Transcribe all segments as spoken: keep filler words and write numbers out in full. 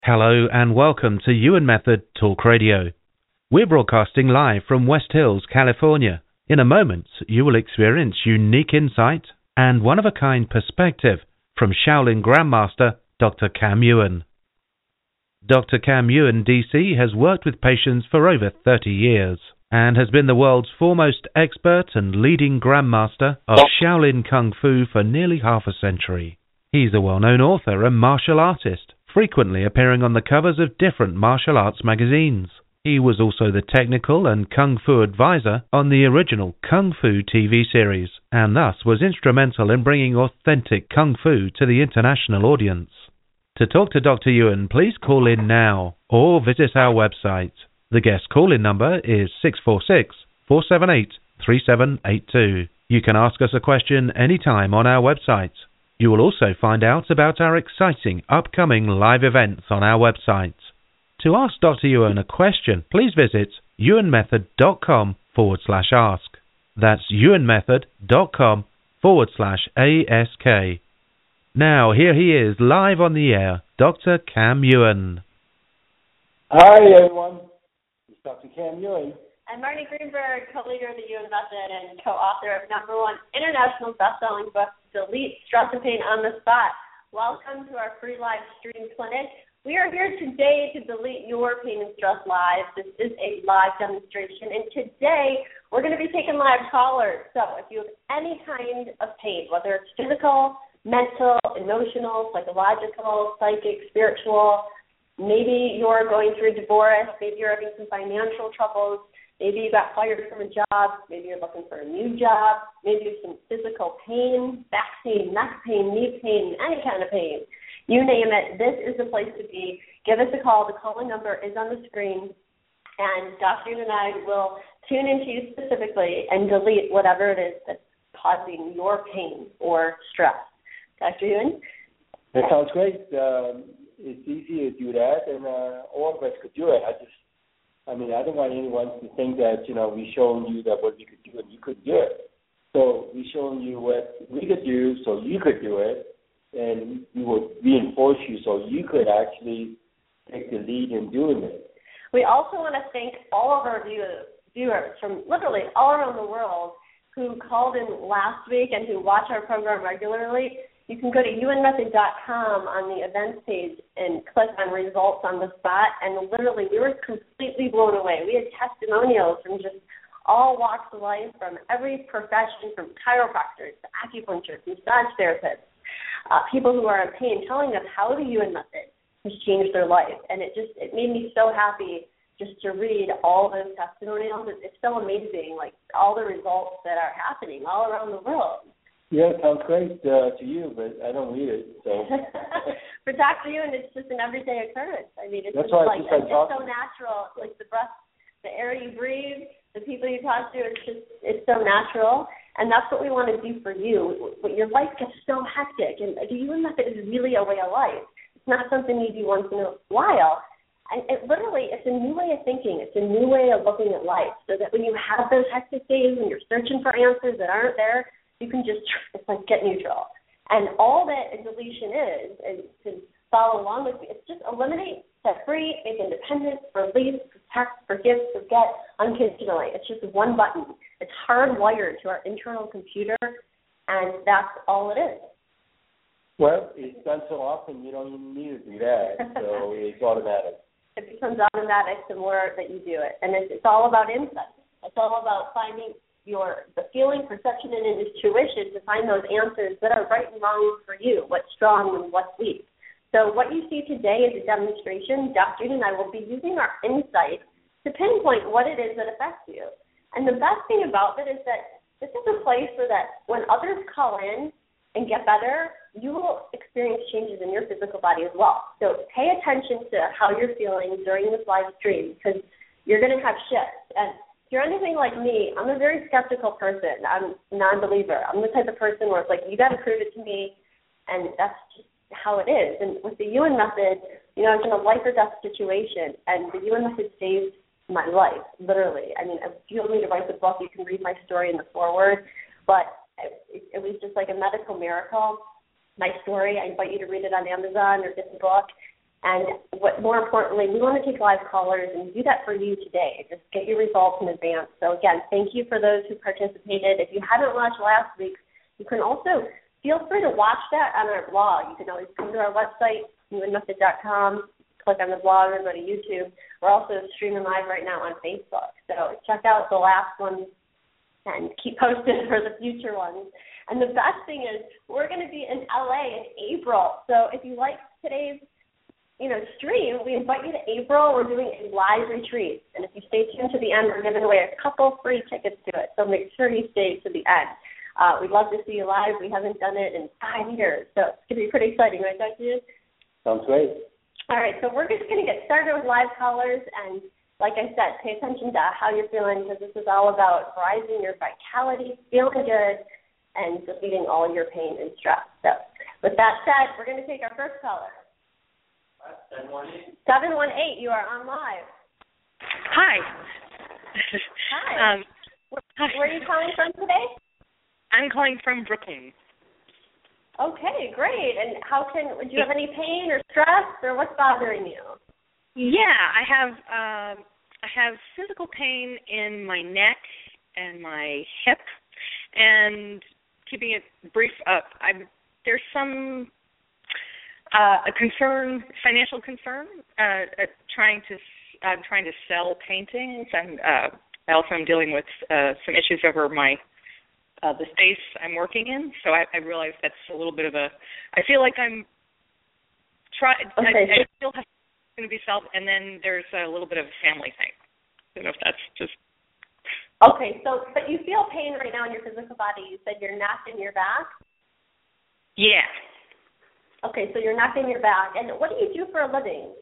Hello and welcome to Ewan Method Talk Radio. We're broadcasting live from West Hills, California. In a moment, you will experience unique insight and one-of-a-kind perspective from Shaolin Grandmaster Doctor Cam Ewan. Doctor Cam Ewan, D C, has worked with patients for over thirty years and has been the world's foremost expert and leading Grandmaster of Shaolin Kung Fu for nearly half a century. He's a well-known author and martial artist, frequently appearing on the covers of different martial arts magazines. He was also the technical and Kung Fu advisor on the original Kung Fu T V series, and thus was instrumental in bringing authentic Kung Fu to the international audience. To talk to Doctor Ewan, please call in now or visit our website. The guest call-in number is six four six, four seven eight, three seven eight two. You can ask us a question anytime on our website. You will also find out about our exciting upcoming live events on our website. To ask Doctor Ewan a question, please visit ewanmethod.com forward slash ask. That's ewanmethod.com forward slash ask. Now, here he is, live on the air, Doctor Cam Ewan. Hi, everyone. It's Doctor Cam Ewan. I'm Marnie Greenberg, co-leader of the Ewan Method and co-author of number one international best-selling book, Delete Stress and Pain on the Spot. Welcome to our free live stream clinic. We are here today to delete your pain and stress live. This is a live demonstration, and today we're going to be taking live callers. So if you have any kind of pain, whether it's physical, mental, emotional, psychological, psychic, spiritual, maybe you're going through a divorce, maybe you're having some financial troubles, maybe you got fired from a job, maybe you're looking for a new job, maybe you have some physical pain, back pain, neck pain, knee pain, any kind of pain. You name it, this is the place to be. Give us a call. The calling number is on the screen, and Doctor Ewan and I will tune into you specifically and delete whatever it is that's causing your pain or stress. Doctor Ewan? That sounds great. Um, it's easy to do that, and uh, all of us could do it. I just I mean, I don't want anyone to think that, you know, we're showing you that what we could do and you could do it. So we're showing you what we could do so you could do it, and we will reinforce you so you could actually take the lead in doing it. We also want to thank all of our viewers, viewers from literally all around the world who called in last week and who watch our program regularly. You can go to ewan method dot com on the events page and click on results on the spot, and literally we were completely blown away. We had testimonials from just all walks of life, from every profession, from chiropractors to acupuncturists, massage therapists, uh, people who are in pain, telling us how the Ewan Method has changed their life. And it just it made me so happy just to read all those testimonials. It's, it's so amazing, like all the results that are happening all around the world. Yeah, it sounds great uh, to you, but I don't read it. So for Doctor Ewan, it's just an everyday occurrence. I mean, it's That's just why like I just it's just so natural. Like the breath, the air you breathe, the people you talk to, it's just it's so natural, and that's what we want to do for you. But your life gets so hectic, and the Ewan Method is really a way of life. It's not something you do once in a while. And it literally, it's a new way of thinking. It's a new way of looking at life, so that when you have those hectic days when you're searching for answers that aren't there, you can just, it's like, get neutral. And all that a deletion is, and to follow along with me, it's just eliminate, set free, make independent, release, protect, forgive, forget, unconditionally. It's just one button. It's hardwired to our internal computer, and that's all it is. Well, it's done so often, you don't even need to do that, so it's automatic. It becomes automatic the more that you do it. And it's, it's all about insight. It's all about finding your the feeling, perception, and intuition to find those answers that are right and wrong for you, what's strong and what's weak. So what you see today is a demonstration. Doctor Ewan and I will be using our insight to pinpoint what it is that affects you. And the best thing about it is that this is a place so that when others call in and get better, you will experience changes in your physical body as well. So pay attention to how you're feeling during this live stream, because you're going to have shifts. And if you're anything like me, I'm a very skeptical person. I'm a non-believer. I'm the type of person where it's like, you got to prove it to me, and that's just how it is. And with the Ewan Method, you know, I was in a life or death situation, and the Ewan Method saved my life, literally. I mean, if you want me to write the book, you can read my story in the foreword, but it, it was just like a medical miracle. My story, I invite you to read it on Amazon or get the book. And what more importantly, we want to take live callers and do that for you today. Just get your results in advance. So again, thank you for those who participated. If you haven't watched last week's, you can also feel free to watch that on our blog. You can always come to our website, you and method dot com, click on the blog or go to YouTube. We're also streaming live right now on Facebook. So check out the last one and keep posted for the future ones. And the best thing is we're going to be in L A in April. So if you like today's you know, stream, we invite you to April. We're doing a live retreat. And if you stay tuned to the end, we're giving away a couple free tickets to it. So make sure you stay to the end. Uh, we'd love to see you live. We haven't done it in five years. So it's going to be pretty exciting, right, Doctor Ian? Sounds great. All right, so we're just going to get started with live callers. And like I said, pay attention to how you're feeling because this is all about rising your vitality, feeling good, and defeating all your pain and stress. So with that said, we're going to take our first caller. seven one eight. seven one eight, you are on live. Hi. Hi. Um, Where are you calling from today? I'm calling from Brooklyn. Okay, great. And how can, do you have any pain or stress, or what's bothering you? Yeah, I have um, I have physical pain in my neck and my hip, and keeping it brief up, I'm, there's some Uh, a concern, financial concern. Uh, uh, trying to, I'm trying to sell paintings, and uh, I also am dealing with uh, some issues over my uh, the space I'm working in. So I, I realize that's a little bit of a. I feel like I'm try. Okay. I, I still have going to be self, and then there's a little bit of a family thing. I don't know if that's just. Okay, so but you feel pain right now in your physical body. You said your neck and your back. Yeah. Okay, so you're not in your back. And what do you do for a living?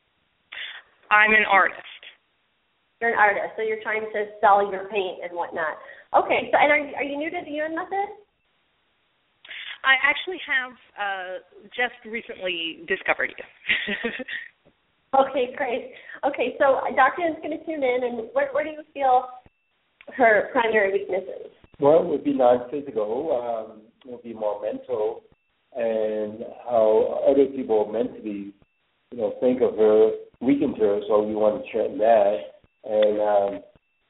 I'm an artist. You're an artist, so you're trying to sell your paint and whatnot. Okay, so and are you, are you new to the U N method? I actually have uh, just recently discovered you. Okay, great. Okay, so Doctor Ian's going to tune in, and where, where do you feel her primary weaknesses? Well, it would be non-physical. Um, it would be more mental. And how other people mentally, you know, think of her, weakens her, so we want to strengthen that. And um,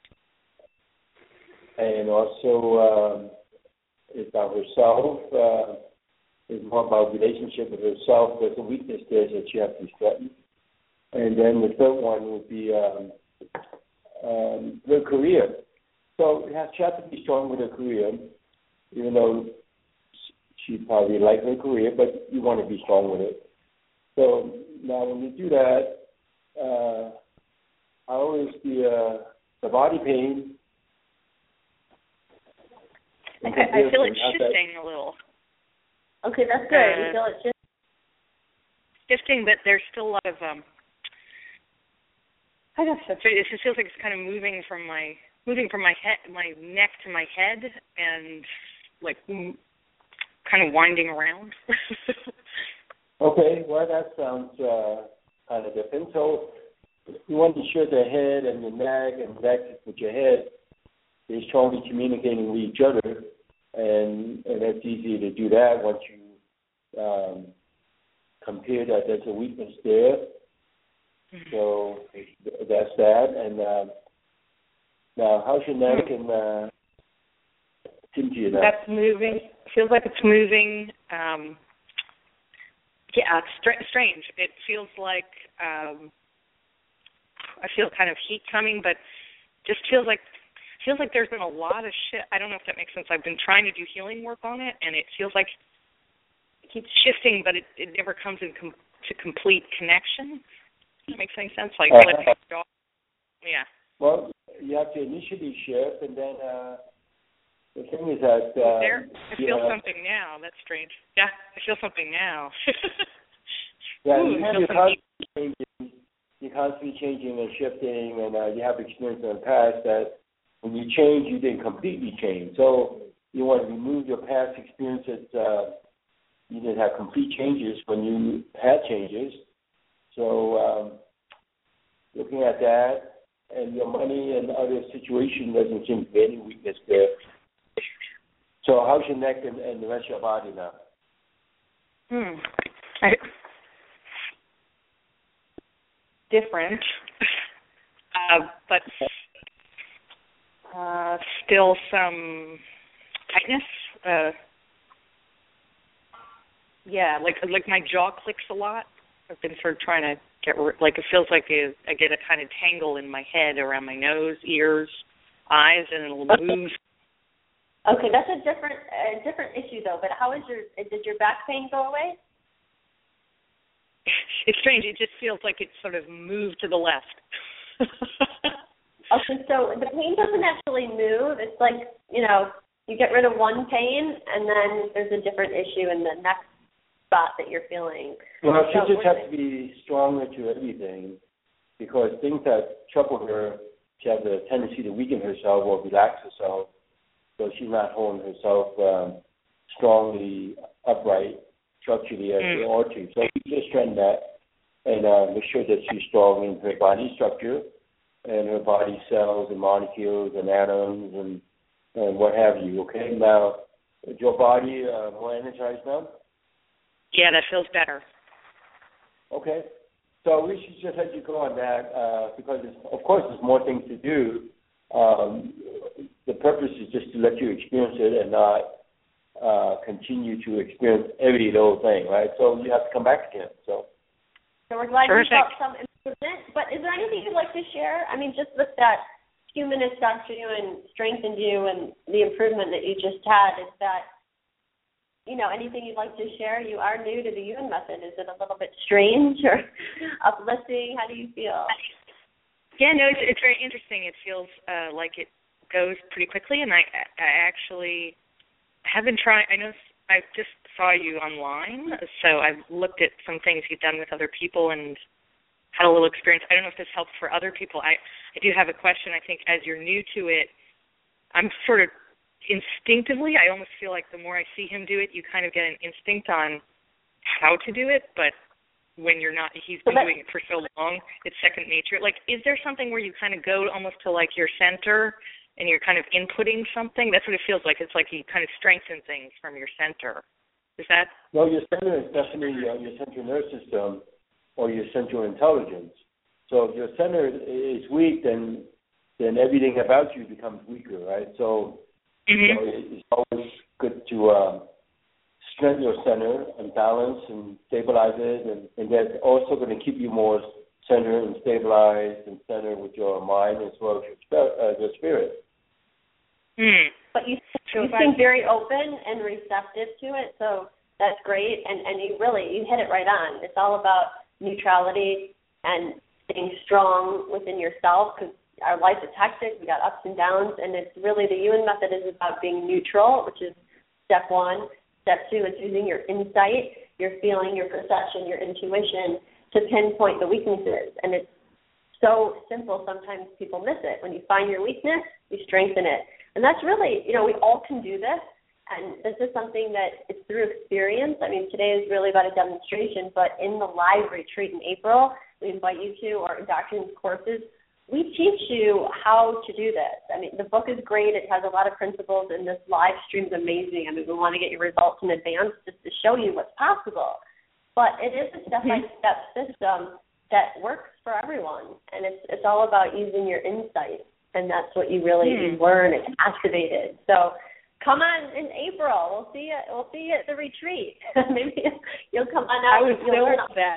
and also um, it's about herself. Uh, it's more about relationship with herself. There's a weakness there that she has to strengthen. And then the third one would be um, um, her career. So she has to be strong with her career, even though she probably likes her career, but you want to be strong with it. So now when you do that, uh, I always the uh, the body pain. Okay, I feel it shifting a little. Okay, that's good. Uh, you feel it shifting? Shifting, but there's still a lot of um. I guess it just feels like it's kind of moving from my moving from my head, my neck to my head, and like. Kind of winding around. Okay, well that sounds uh, kind of different. So you want to ensure the head and the neck and neck with your head is strongly communicating with each other, and and that's easy to do that once you um, compare that there's a weakness there. Mm-hmm. So that's that. And uh, now, how's your neck mm-hmm. and uh, Cynthia? That's moving. Feels like it's moving. Um, yeah, it's str- strange. It feels like um, I feel kind of heat coming, but just feels like feels like there's been a lot of shit. I don't know if that makes sense. I've been trying to do healing work on it, and it feels like it keeps shifting, but it, it never comes in com- to complete connection. Does that make any sense? Like, uh, let it go. Yeah. Well, you have to initially shift, and then. Uh The thing is that uh, there, I feel yeah. something now. That's strange. Yeah, I feel something now. yeah, Ooh, you, you're constantly changing, you're constantly changing and shifting, and uh, you have experience in the past that when you change, you didn't completely change. So you want to remove your past experiences. Uh, you didn't have complete changes when you had changes. So um, looking at that, and your money and other situation doesn't seem to be any weakness there. So how's your neck and, and the rest of your body now? Hmm. I, different, uh, but uh, still some tightness. Uh, yeah, like like my jaw clicks a lot. I've been sort of trying to get like it feels like a, I get a kind of tangle in my head around my nose, ears, eyes, and it'll move. Okay, that's a different a different issue though. But how is your did your back pain go away? It's strange. It just feels like it's sort of moved to the left. Okay, so the pain doesn't actually move. It's like, you know, you get rid of one pain, and then there's a different issue in the next spot that you're feeling. Well, she so just has to be stronger to everything, because things that trouble her, she has a tendency to weaken herself or relax herself, so she's not holding herself um, strongly upright, structurally as mm. they ought to. So we just strengthen that and uh, make sure that she's strong in her body structure and her body cells and molecules and atoms and and what have you. Okay, now is your body uh, more energized now? Yeah, that feels better. Okay, so we should just let you go on that uh, because, it's, of course, there's more things to do. Um, the purpose is just to let you experience it and not uh, continue to experience every little thing, right? So you have to come back again. So, so we're glad Perfect. you felt some improvement. But is there anything you'd like to share? I mean, just with that few minutes after you and strengthened you and the improvement that you just had, is that, you know, anything you'd like to share? You are new to the Yuen method. Is it a little bit strange or uplifting? How do you feel? Yeah, no, it's, it's very interesting. It feels uh, like it goes pretty quickly, and I, I actually have been trying. I know I just saw you online, so I've looked at some things you've done with other people and had a little experience. I don't know if this helps for other people. I, I do have a question. I think as you're new to it, I'm sort of instinctively, I almost feel like the more I see him do it, you kind of get an instinct on how to do it, but when you're not, he's been doing it for so long, it's second nature. Like, is there something where you kind of go almost to like your center and you're kind of inputting something? That's what it feels like. It's like you kind of strengthen things from your center. Is that? Well, your center is definitely uh, your central nervous system or your central intelligence. So if your center is weak, then then everything about you becomes weaker, right? So, mm-hmm. so it's always good to uh, strengthen your center and balance and stabilize it, and, and that's also going to keep you more centered and stabilized and centered with your mind as well as your, sp- uh, your spirit. Mm. But you, you seem very open and receptive to it, so that's great. And, and you really, you hit it right on. It's all about neutrality and staying strong within yourself, because our life is hectic. We got ups and downs, and it's really the Yuen method is about being neutral, which is step one. Step two is using your insight, your feeling, your perception, your intuition to pinpoint the weaknesses. And it's so simple. Sometimes people miss it. When you find your weakness, you strengthen it. And that's really, you know, we all can do this. And this is something that it's through experience. I mean, today is really about a demonstration, but in the live retreat in April, we invite you to, or Doctor Yuen's courses, we teach you how to do this. I mean, the book is great. It has a lot of principles, and this live stream is amazing. I mean, we want to get your results in advance just to show you what's possible. But it is a step-by-step system that works for everyone, and it's it's all about using your insight, and that's what you really mm. learn and activate it. So come on in April. We'll see you. We'll see you at the retreat. Maybe you'll come on out. I was and you'll learn that.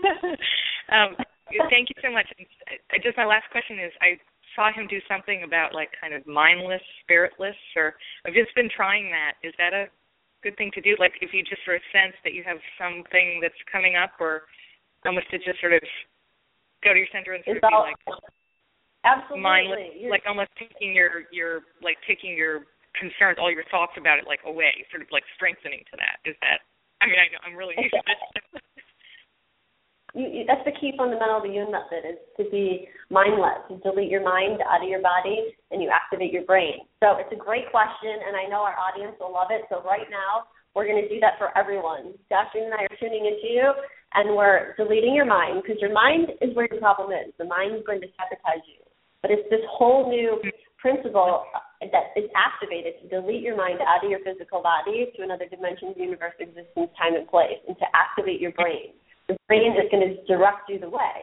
um, thank you so much. I just my last question is, I saw him do something about like kind of mindless, spiritless, or I've just been trying that. Is that a good thing to do? Like if you just sort of sense that you have something that's coming up, or almost to just sort of go to your center and sort it's of all, be like absolutely mindless, You're, like almost taking your your like taking your concerns, all your thoughts about it, like away, sort of like strengthening to that. Is that? I mean, I know I'm really new to this. You, you, that's the key fundamental of the Yuen method, is to be mindless. You delete your mind out of your body, and you activate your brain. So it's a great question, and I know our audience will love it. So right now, we're going to do that for everyone. Doctor and I are tuning into you, and we're deleting your mind, because your mind is where your problem is. The mind is going to sabotage you. But it's this whole new principle that is activated to delete your mind out of your physical body to another dimension of universe, existence, time, and place, and to activate your brain. The brain is going to direct you the way.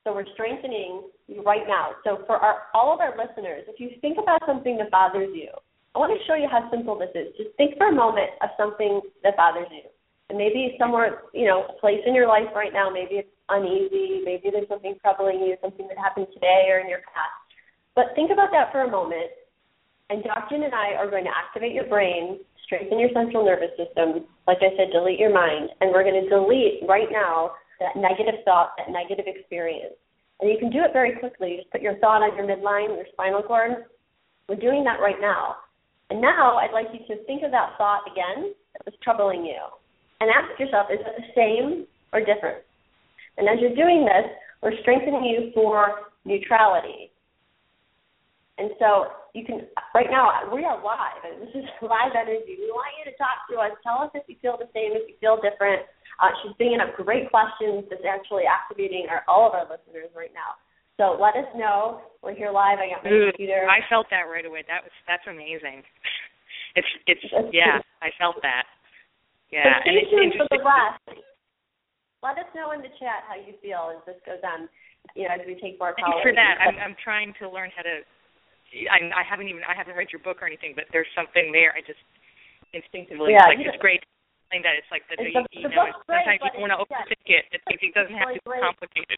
So we're strengthening you right now. So for our, all of our listeners, if you think about something that bothers you, I want to show you how simple this is. Just think for a moment of something that bothers you. And maybe somewhere, you know, a place in your life right now, maybe it's uneasy, maybe there's something troubling you, something that happened today or in your past. But think about that for a moment, and Doctor and I are going to activate your brain, strengthen your central nervous system, like I said, delete your mind, and we're going to delete right now that negative thought, that negative experience. And you can do it very quickly. You just put your thought on your midline, your spinal cord. We're doing that right now. And now I'd like you to think of that thought again that was troubling you. And ask yourself, is it the same or different? And as you're doing this, we're strengthening you for neutrality. And so you can, right now, we are live, and this is live energy. We want you to talk to us. Tell us if you feel the same, if you feel different. Uh, she's bringing up great questions that's actually activating our, all of our listeners right now. So let us know. We're here live. I got my Ooh, computer. I felt that right away. That was that's amazing. It's it's That's yeah. true. I felt that. Yeah, So and stay it's tuned for interesting. the rest. Let us know in the chat how you feel as this goes on. You know, as we take more Thanks callers. for that. I'm I'm trying to learn how to. I, I haven't even I haven't read your book or anything, but there's something there. I just instinctively, Yeah, it's like you it's great. Saying that it's like the, It's you, the- you the know book's great, sometimes but people want to it's- overthink it. It, it doesn't have to be really great. complicated.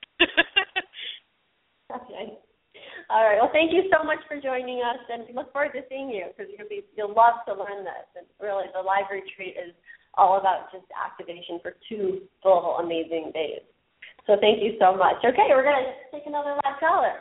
Okay. All right. Well, thank you so much for joining us, and we look forward to seeing you because you'll be you'll love to learn this. And really, the live retreat is all about just activation for two full amazing days. So thank you so much. Okay, we're gonna take another live caller.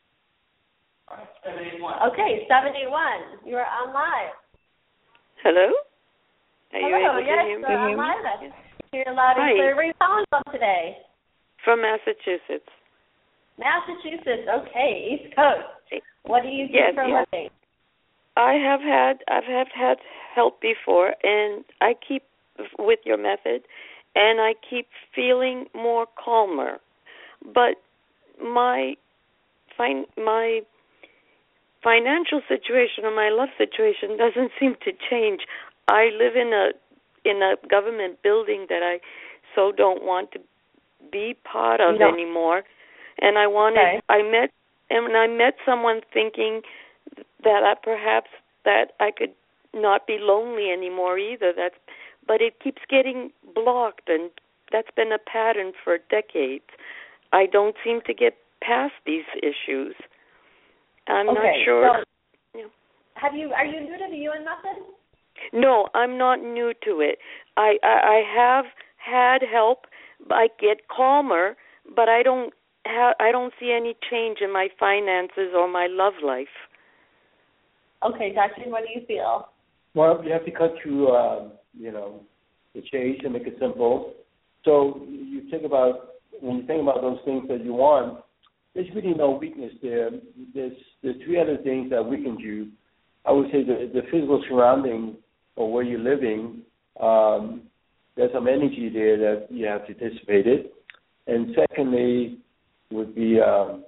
Okay, seventy-one. You are on live. Hello? Are you Hello. able Yes, to hear me? uh, I'm live. You're loud and Hi. clear. Where are you calling from today? From Massachusetts. Massachusetts. Okay, East Coast. What do you do Yes, for a yes. living? I have had I've have had help before, and I keep with your method, and I keep feeling more calmer. But my fin- my financial situation or my love situation doesn't seem to change. I live in a in a government building that I so don't want to be part of anymore, and I wanted Okay. I met and I met someone thinking that I, perhaps that I could not be lonely anymore either. That's but it keeps getting blocked, and that's been a pattern for decades. I don't seem to get past these issues. I'm okay, not sure. So Yeah. have you? Are you new to the U N method? No, I'm not new to it. I, I I have had help. I get calmer, but I don't have. I don't see any change in my finances or my love life. Okay, Doctor, what do you feel? Well, you have to cut through, um, you know, the chase and make it simple. So you think about, when you think about those things that you want, there's really no weakness there. There's, there's three other things that weaken you. I would say the, the physical surrounding or where you're living, um, there's some energy there that you have to dissipate it. And secondly would be um,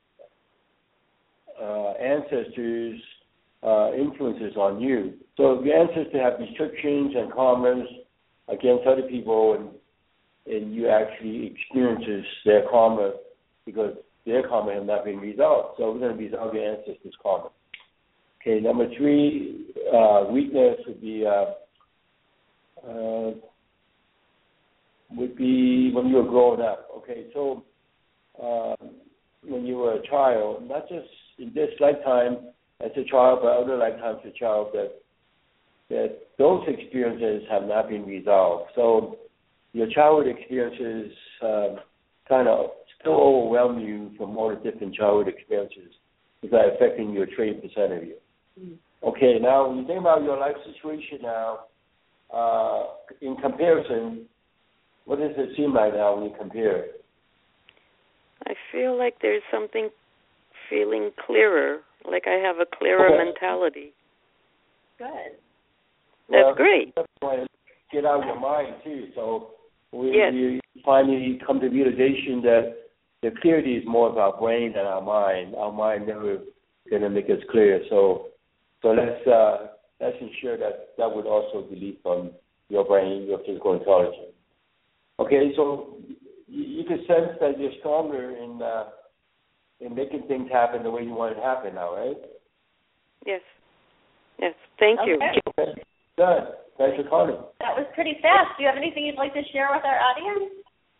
uh, ancestors' uh, influences on you. So if your ancestors have restrictions and karmas against other people, and and you actually experiences their karma because their karma has not been resolved. So we're going to resolve your ancestors' karma. Okay, number three, uh, weakness would be uh, uh, would be when you were growing up. Okay, so uh, when you were a child, not just in this lifetime as a child, but other lifetimes as a child, that that those experiences have not been resolved. So your childhood experiences uh, kind of still overwhelm you from all the different childhood experiences that are affecting your twenty percent of you. Mm. Okay, now when you think about your life situation now, uh, in comparison, what does it seem like now when you compare it? I feel like there's something feeling clearer, like I have a clearer Okay. mentality. Good. That's Well, great. That's why get out of your mind too. So we, Yes. we finally come to the realization that the clarity is more of our brain than our mind. Our mind never going to make us clear. So so let's uh, let's ensure that that would also delete from your brain, your physical intelligence. Okay, so you, you can sense that you're stronger in uh, in making things happen the way you want it to happen now, right? Yes. Yes. Thank okay. you. Okay. Good. Thanks for calling. That was pretty fast. Do you have anything you'd like to share with our audience?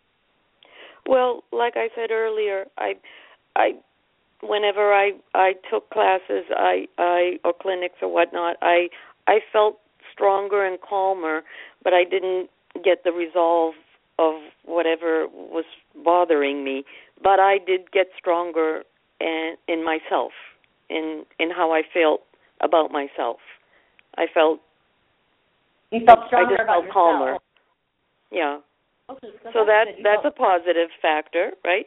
Well, like I said earlier, I, I, whenever I, I took classes, I, I or clinics or whatnot, I, I felt stronger and calmer, but I didn't get the resolve of whatever was bothering me. But I did get stronger in, in myself, in in how I felt about myself. I felt. You felt stronger I just about felt yourself. calmer. Yeah. Okay, so, so that that's, that's a positive factor, right?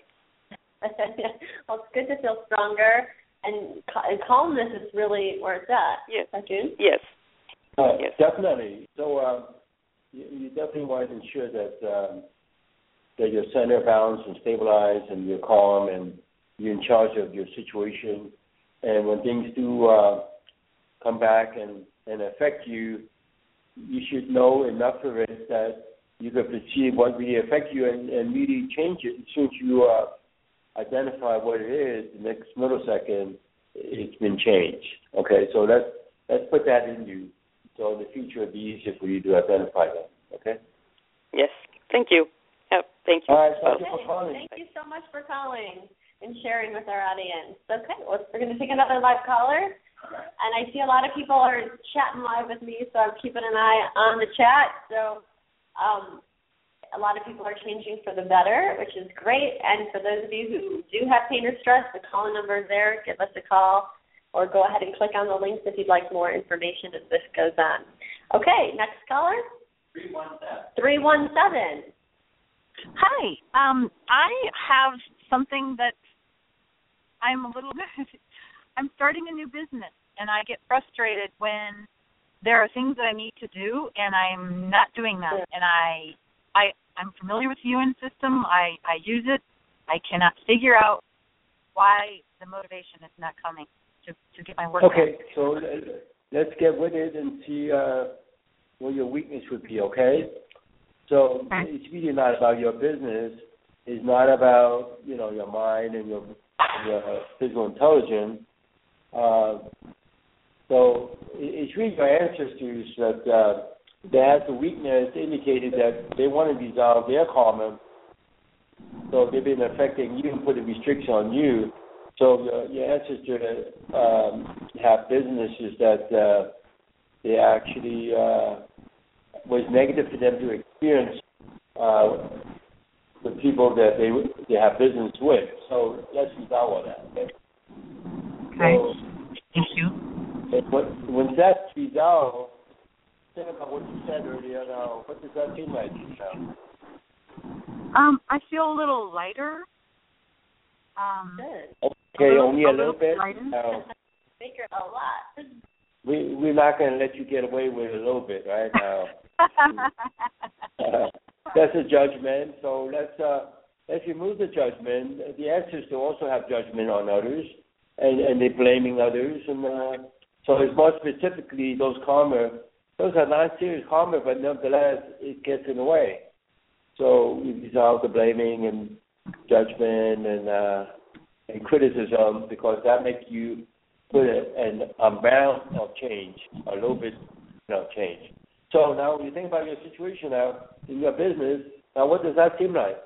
Well, it's good to feel stronger, and, and calmness is really where it's at. Yes. June? Yes. Uh, yes. Definitely. So um, you, you definitely want to ensure that um, that your center balanced and stabilized, and you're calm, and you're in charge of your situation. And when things do uh, come back and, and affect you, you should know enough of it that you can perceive what really affects you and, and really change it. As soon as you uh, identify what it is, the next millisecond, it's been changed. Okay, so let's, let's put that in you. So in the future, it'll be easier for you to identify that. Okay? Yes. Thank you. Yep. Thank you. All right, thank okay. you for calling. Thank you so much for calling and sharing with our audience. Okay, well, we're going to take another live caller. And I see a lot of people are chatting live with me, so I'm keeping an eye on the chat. So um, a lot of people are changing for the better, which is great. And for those of you who do have pain or stress, the call number is there. Give us a call or go ahead and click on the links if you'd like more information as this goes on. Okay, next caller. three one seven. three one seven. Hi. Um, I have something that I'm a little bit, I'm starting a new business, and I get frustrated when there are things that I need to do, and I'm not doing them. And I, I, I'm familiar with the U N system. I, I use it. I cannot figure out why the motivation is not coming to, to get my work done. Okay, so let's get with it and see uh, what your weakness would be, okay? So okay. It's really not about your business. It's not about, you know, your mind and your, your physical intelligence. Uh, so it's really your ancestors that uh, they had the weakness indicated that they want to resolve their karma. So they've been affecting you and putting restrictions on you. So your, your ancestors um, have businesses that uh, they actually uh, was negative for them to experience uh, with people that they they have business with. So let's resolve all that. Okay. Okay. So, thank you. When, when that's resolved, think about what you said earlier. Now, what does that seem like now? Um, I feel a little lighter. Um, Good. Okay, a little, only a, a little, little bit. Now, Figure a lot. We we're not going to let you get away with it a little bit, right now. uh, that's a judgment. So let's uh, let's remove the judgment. The ancestors also have judgment on others, and, and they're blaming others. And uh, so it's more specifically those karma. Those are not serious karma, but nevertheless, it gets in the way. So we resolve the blaming and judgment and uh, and criticism, because that makes you put an amount of change, a little bit, you know, change. So now when you think about your situation now in your business, now what does that seem like?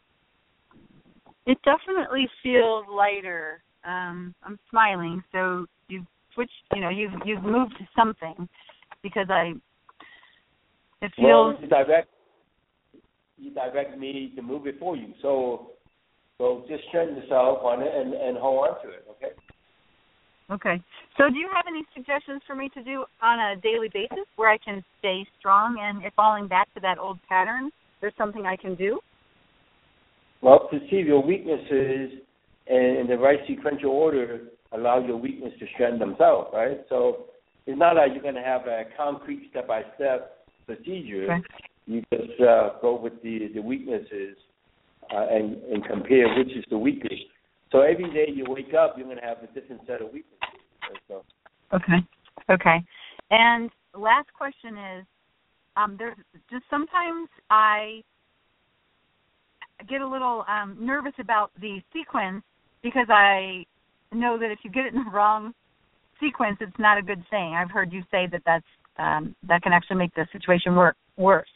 It definitely feels lighter. Um, I'm smiling, so you've switched, you know, you've you've moved to something, because I, it feels. Well, you direct, you direct me to move it for you. So, so just strengthen yourself on it and, and hold on to it, okay? Okay. So do you have any suggestions for me to do on a daily basis where I can stay strong, and if falling back to that old pattern, there's something I can do? Well, perceive your weaknesses and in the right sequential order, allow your weakness to strengthen themselves, right? So it's not like you're going to have a concrete step-by-step procedure. Okay. You just uh, go with the, the weaknesses uh, and, and compare which is the weakest. So every day you wake up, you're going to have a different set of weaknesses. So. Okay. Okay. And last question is, um, there's just sometimes I get a little um, nervous about the sequence because I know that if you get it in the wrong sequence, it's not a good thing. I've heard you say that that's, um, that can actually make the situation work worse.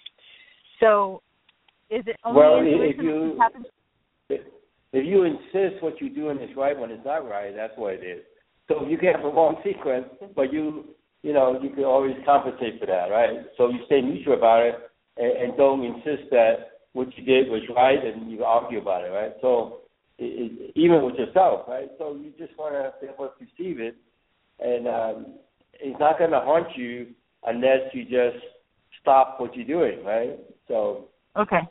So is it only well, intuition if you, that happens? If, if you insist what you're doing is right when it's not right, that's what it is. So you can have a wrong sequence, but you, you know, you can always compensate for that, right? So you stay neutral about it and, and don't insist that what you did was right and you argue about it, right? So it, it, even with yourself, right? So you just want to be able to perceive it, and um, it's not going to haunt you unless you just stop what you're doing, right? So okay.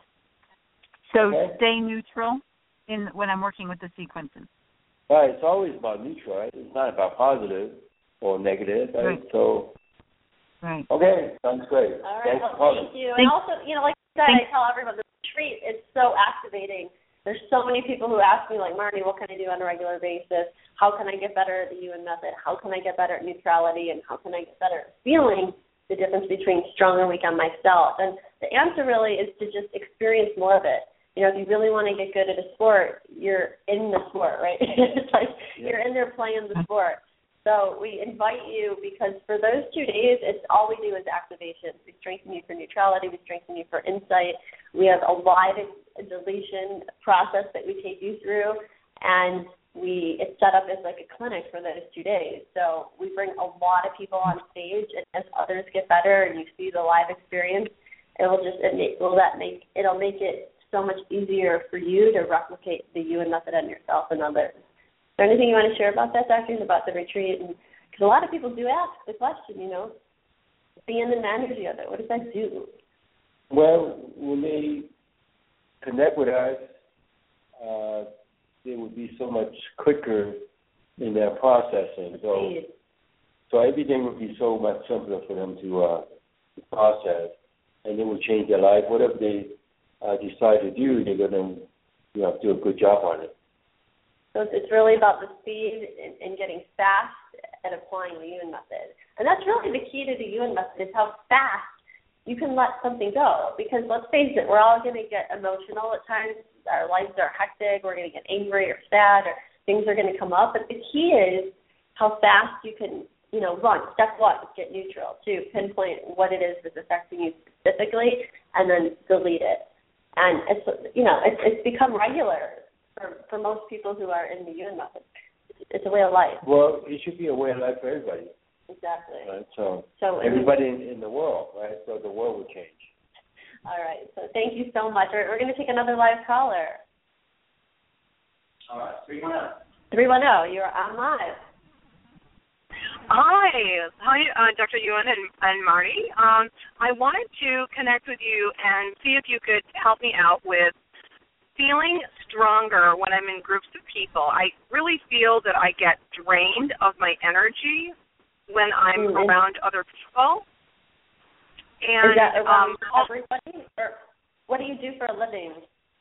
So okay. Stay neutral in when I'm working with the sequences. Right, it's always about neutral, right? It's not about positive or negative, right? Right. So, right. Okay, sounds great. All right, Thanks well, for calling. thank you. Thank- and also, you know, like I said, I tell everyone the retreat is so activating. There's so many people who ask me, like, Marnie, what can I do on a regular basis? How can I get better at the U N method? How can I get better at neutrality? And how can I get better at feeling the difference between strong and weak on myself? And the answer really is to just experience more of it. You know, if you really want to get good at a sport, you're in the sport, right? It's like yeah. You're in there playing the sport. So we invite you because for those two days, it's all we do is activation. We strengthen you for neutrality. We strengthen you for insight. We have a live deletion process that we take you through, and we it's set up as like a clinic for those two days. So we bring a lot of people on stage, and as others get better and you see the live experience, it will just it make, will that make it'll make it so much easier for you to replicate the U N method on yourself and others. Is there anything you want to share about that, Doctor, about the retreat? Because a lot of people do ask the question, you know, being in the energy of it, what does that do? Well, when they connect with us, uh, they would be so much quicker in their processing. So, so everything would be so much simpler for them to uh, process, and it would change their life. Whatever they uh, decide to do, they're going to you know, do a good job on it. So it's really about the speed and, and getting fast at applying the U N method. And that's really the key to the U N method is how fast you can let something go. Because let's face it, we're all going to get emotional at times. Our lives are hectic. We're going to get angry or sad, or things are going to come up. But the key is how fast you can, you know, run. Step one, get neutral. Two, pinpoint what it is that's affecting you specifically, and then delete it. And it's, you know, it's, it's become regular for, for most people who are in the U N method. It's a way of life. Well, it should be a way of life for everybody. Exactly. Right? So, so everybody in, in the world, right? So the world will change. All right. So thank you so much. We're, we're going to take another live caller. All right. three one zero. three one zero, you're on live. Hi. Hi, uh, Doctor Yuan and, and Marty. Um, I wanted to connect with you and see if you could help me out with feeling stronger when I'm in groups of people. I really feel that I get drained of my energy when I'm mm-hmm. around other people. And, Is that around um, everybody? Or what do you do for a living?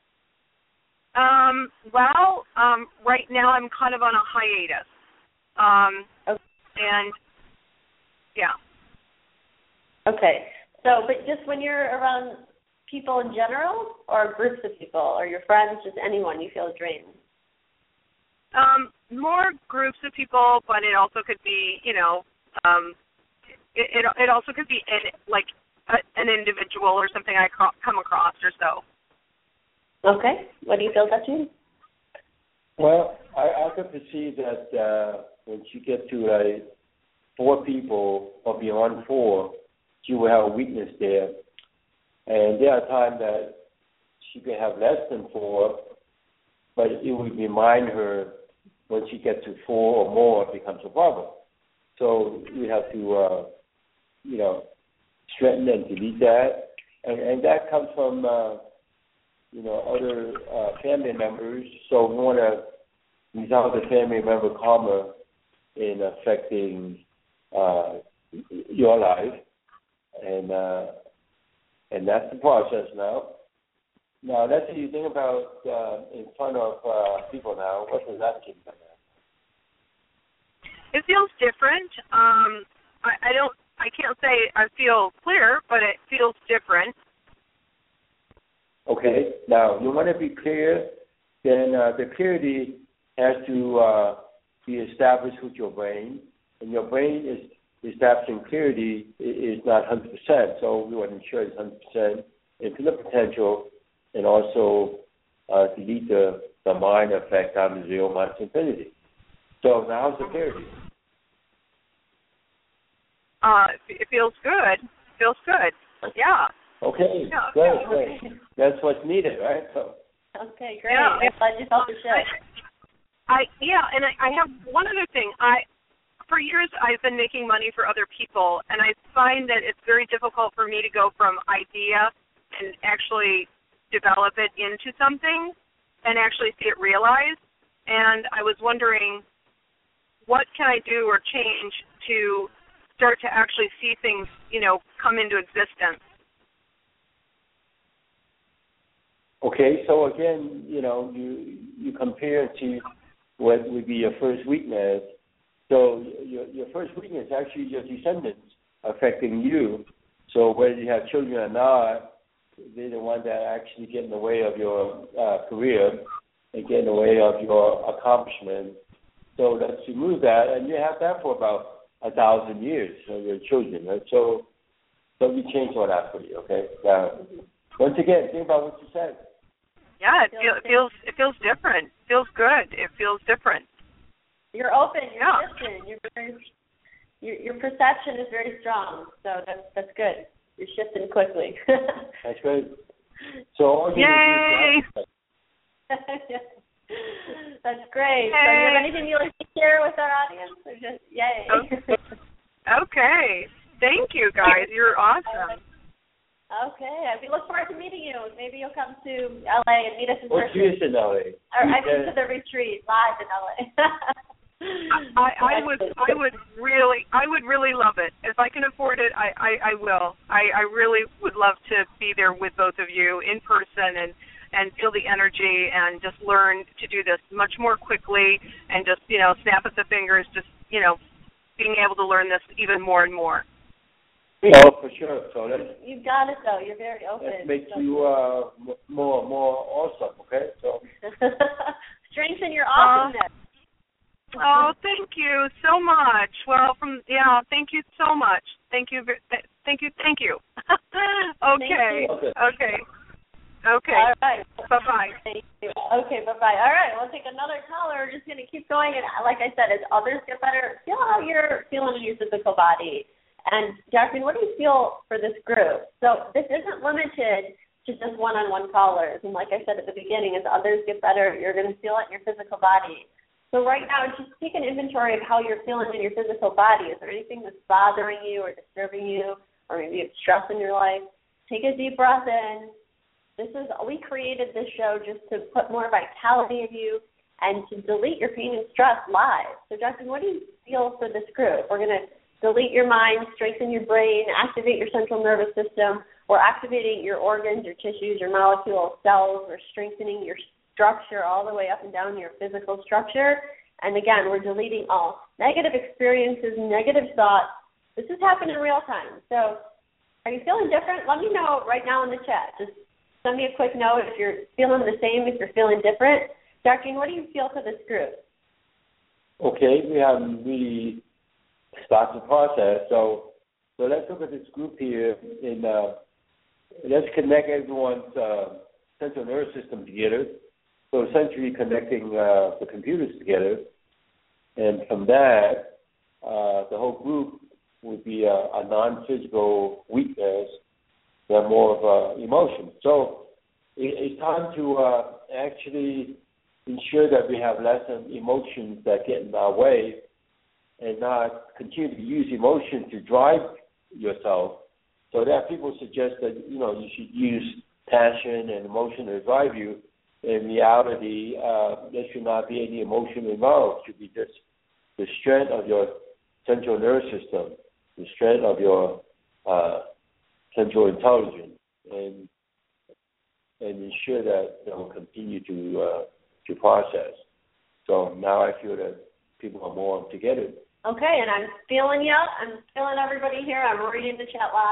Um, well, um, right now I'm kind of on a hiatus. Um, okay. And, yeah. Okay. So, but just when you're around people in general, or groups of people, or your friends, just anyone, you feel drained? Um, more groups of people, but it also could be, you know, um, it, it, it also could be in, like a, an individual or something I co- come across or so. Okay. What do you feel, Dutchie? Well, I, I could perceive that uh, once you get to like four people or beyond four, she will have a weakness there. And there are times that she can have less than four, but it will remind her when she gets to four or more, it becomes a problem. So we have to, uh, you know, strengthen and delete that. And, and that comes from, uh, you know, other uh, family members. So we want to resolve the family member karma in affecting uh, your life. And uh, and that's the process now. Now, that's what you think about uh, in front of uh, people now. What does that mean? It feels different. Um, I, I don't. I can't say I feel clear, but it feels different. Okay. Now you want to be clear. Then uh, the clarity has to uh, be established with your brain, and your brain is establishing clarity is not one hundred percent. So we want to ensure it's one hundred percent infinite potential, and also uh, delete the, the mind effect on zero minus infinity. So now how's the clarity? Uh, it feels good. It feels good. Yeah. Okay. Yeah, Great. yeah. Great. That's what's needed, right? So. Okay, great. Yeah. I'm glad you felt the shift. I, I yeah, and I, I have one other thing. I for years I've been making money for other people, and I find that it's very difficult for me to go from idea and actually develop it into something and actually see it realized. And I was wondering, what can I do or change to start to actually see things, you know, come into existence? Okay, so again, you know, you you compare to what would be your first weakness. So your your first weakness is actually your descendants affecting you. So whether you have children or not, they're the ones that actually get in the way of your uh, career and get in the way of your accomplishment. So let's remove that, and you have that for about a thousand years. So your children, right? So so we change all that for you. Okay. Now, once again, think about what you said. Yeah, it, feel, it feels it feels different. It feels good. It feels different. You're open. You're Yeah. shifting. You're very, your your perception is very strong. So that's that's good. You're shifting quickly. That's great. So all you Yay! need to do is That's great. Yay. So you have anything you'd like to share with our audience, or just yay? Okay. Okay. Thank you, guys. You're awesome. Okay. We look forward to meeting you. Maybe you'll come to L A and meet us in what's person. yours in L A? Or I mean to the retreat live in L A. I, I would I would really I would really love it. If I can afford it, I, I, I will. I, I really would love to be there with both of you in person and, and feel the energy and just learn to do this much more quickly and just, you know, snap at the fingers, just, you know, being able to learn this even more and more. Oh, for sure. So let's, You've got it, though. You're very open. let's make so. you uh, more more awesome, okay? So Strengthen your awesomeness. Oh, thank you so much. Well, from yeah, thank you so much. Thank you, thank you, thank you. Okay, Thank you. okay, okay. All right. Bye bye. Thank you. Okay, bye bye. All right, we'll take another caller. We're just gonna keep going, and like I said, as others get better, feel how you're feeling in your physical body. And Jacqueline, what do you feel for this group? So this isn't limited to just one-on-one callers. And like I said at the beginning, as others get better, you're going to feel it in your physical body. So right now, just take an inventory of how you're feeling in your physical body. Is there anything that's bothering you or disturbing you, or maybe you have stress in your life? Take a deep breath in. This is we created this show just to put more vitality in you and to delete your pain and stress live. So Jacqueline, what do you feel for this group? We're going to delete your mind, strengthen your brain, activate your central nervous system. We're activating your organs, your tissues, your molecules, cells. We're strengthening your structure all the way up and down your physical structure. And again, we're deleting all negative experiences, negative thoughts. This is happening in real time. So are you feeling different? Let me know right now in the chat. Just send me a quick note if you're feeling the same, if you're feeling different. Doctor, what do you feel for this group? okay, we haven't really started the process. So so let's look at this group here and uh, let's connect everyone's uh, central nervous system together. So essentially connecting uh, the computers together. And from that, uh, the whole group would be a, a non-physical weakness, but more of an emotion. So it, it's time to uh, actually ensure that we have less emotions that get in our way and not continue to use emotion to drive yourself. So that people suggest that, you know, you should use passion and emotion to drive you. In reality, uh, there should not be any emotion involved. It should be just the strength of your central nervous system, the strength of your uh, central intelligence, and and ensure that it will continue to uh, to process. So now I feel that people are more together. Okay, and I'm feeling you. I'm feeling everybody here. I'm reading the chat live.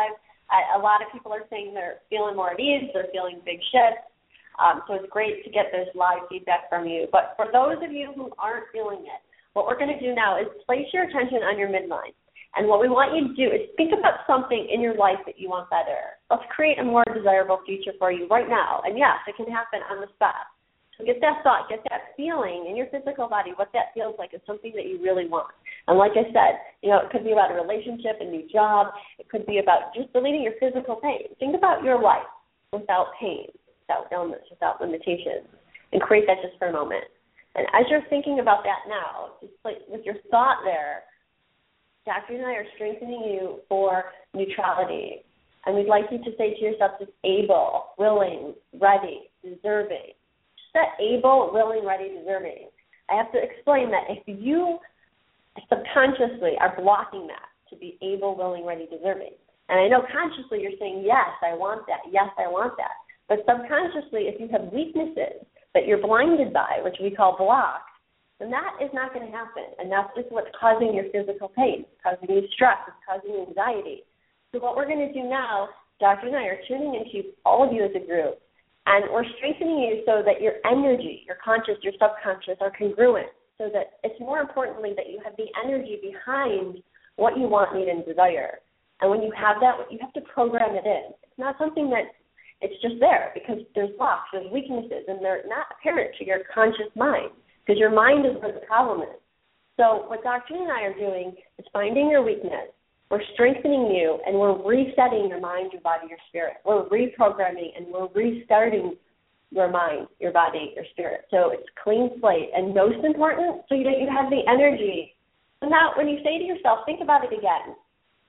I, a lot of people are saying they're feeling more at ease, they're feeling big shifts. Um, so it's great to get this live feedback from you. But for those of you who aren't feeling it, what we're going to do now is place your attention on your midline. And what we want you to do is think about something in your life that you want better. Let's create a more desirable future for you right now. And yes, it can happen on the spot. So get that thought, get that feeling in your physical body, what that feels like is something that you really want. And like I said, you know, it could be about a relationship, a new job. It could be about just deleting your physical pain. Think about your life without pain, without illness, without limitations, and create that just for a moment. And as you're thinking about that now, just like with your thought there, Doctor and I are strengthening you for neutrality. And we'd like you to say to yourself, just able, willing, ready, deserving. That able, willing, ready, deserving. I have to explain that if you subconsciously are blocking that to be able, willing, ready, deserving, and I know consciously you're saying, yes, I want that, yes, I want that, but subconsciously if you have weaknesses that you're blinded by, which we call blocks, then that is not going to happen, and that's just what's causing your physical pain. It's causing you stress. It's causing you anxiety. So what we're going to do now, Doctor and I are tuning into all of you as a group, and we're strengthening you so that your energy, your conscious, your subconscious are congruent, so that it's more importantly that you have the energy behind what you want, need, and desire. And when you have that, you have to program it in. It's not something that it's just there because there's blocks, there's weaknesses, and they're not apparent to your conscious mind because your mind is where the problem is. So what Doctor and I are doing is finding your weakness. We're strengthening you, and we're resetting your mind, your body, your spirit. We're reprogramming, and we're restarting your mind, your body, your spirit. So it's clean slate. And most important, so that you have the energy. So now when you say to yourself, think about it again.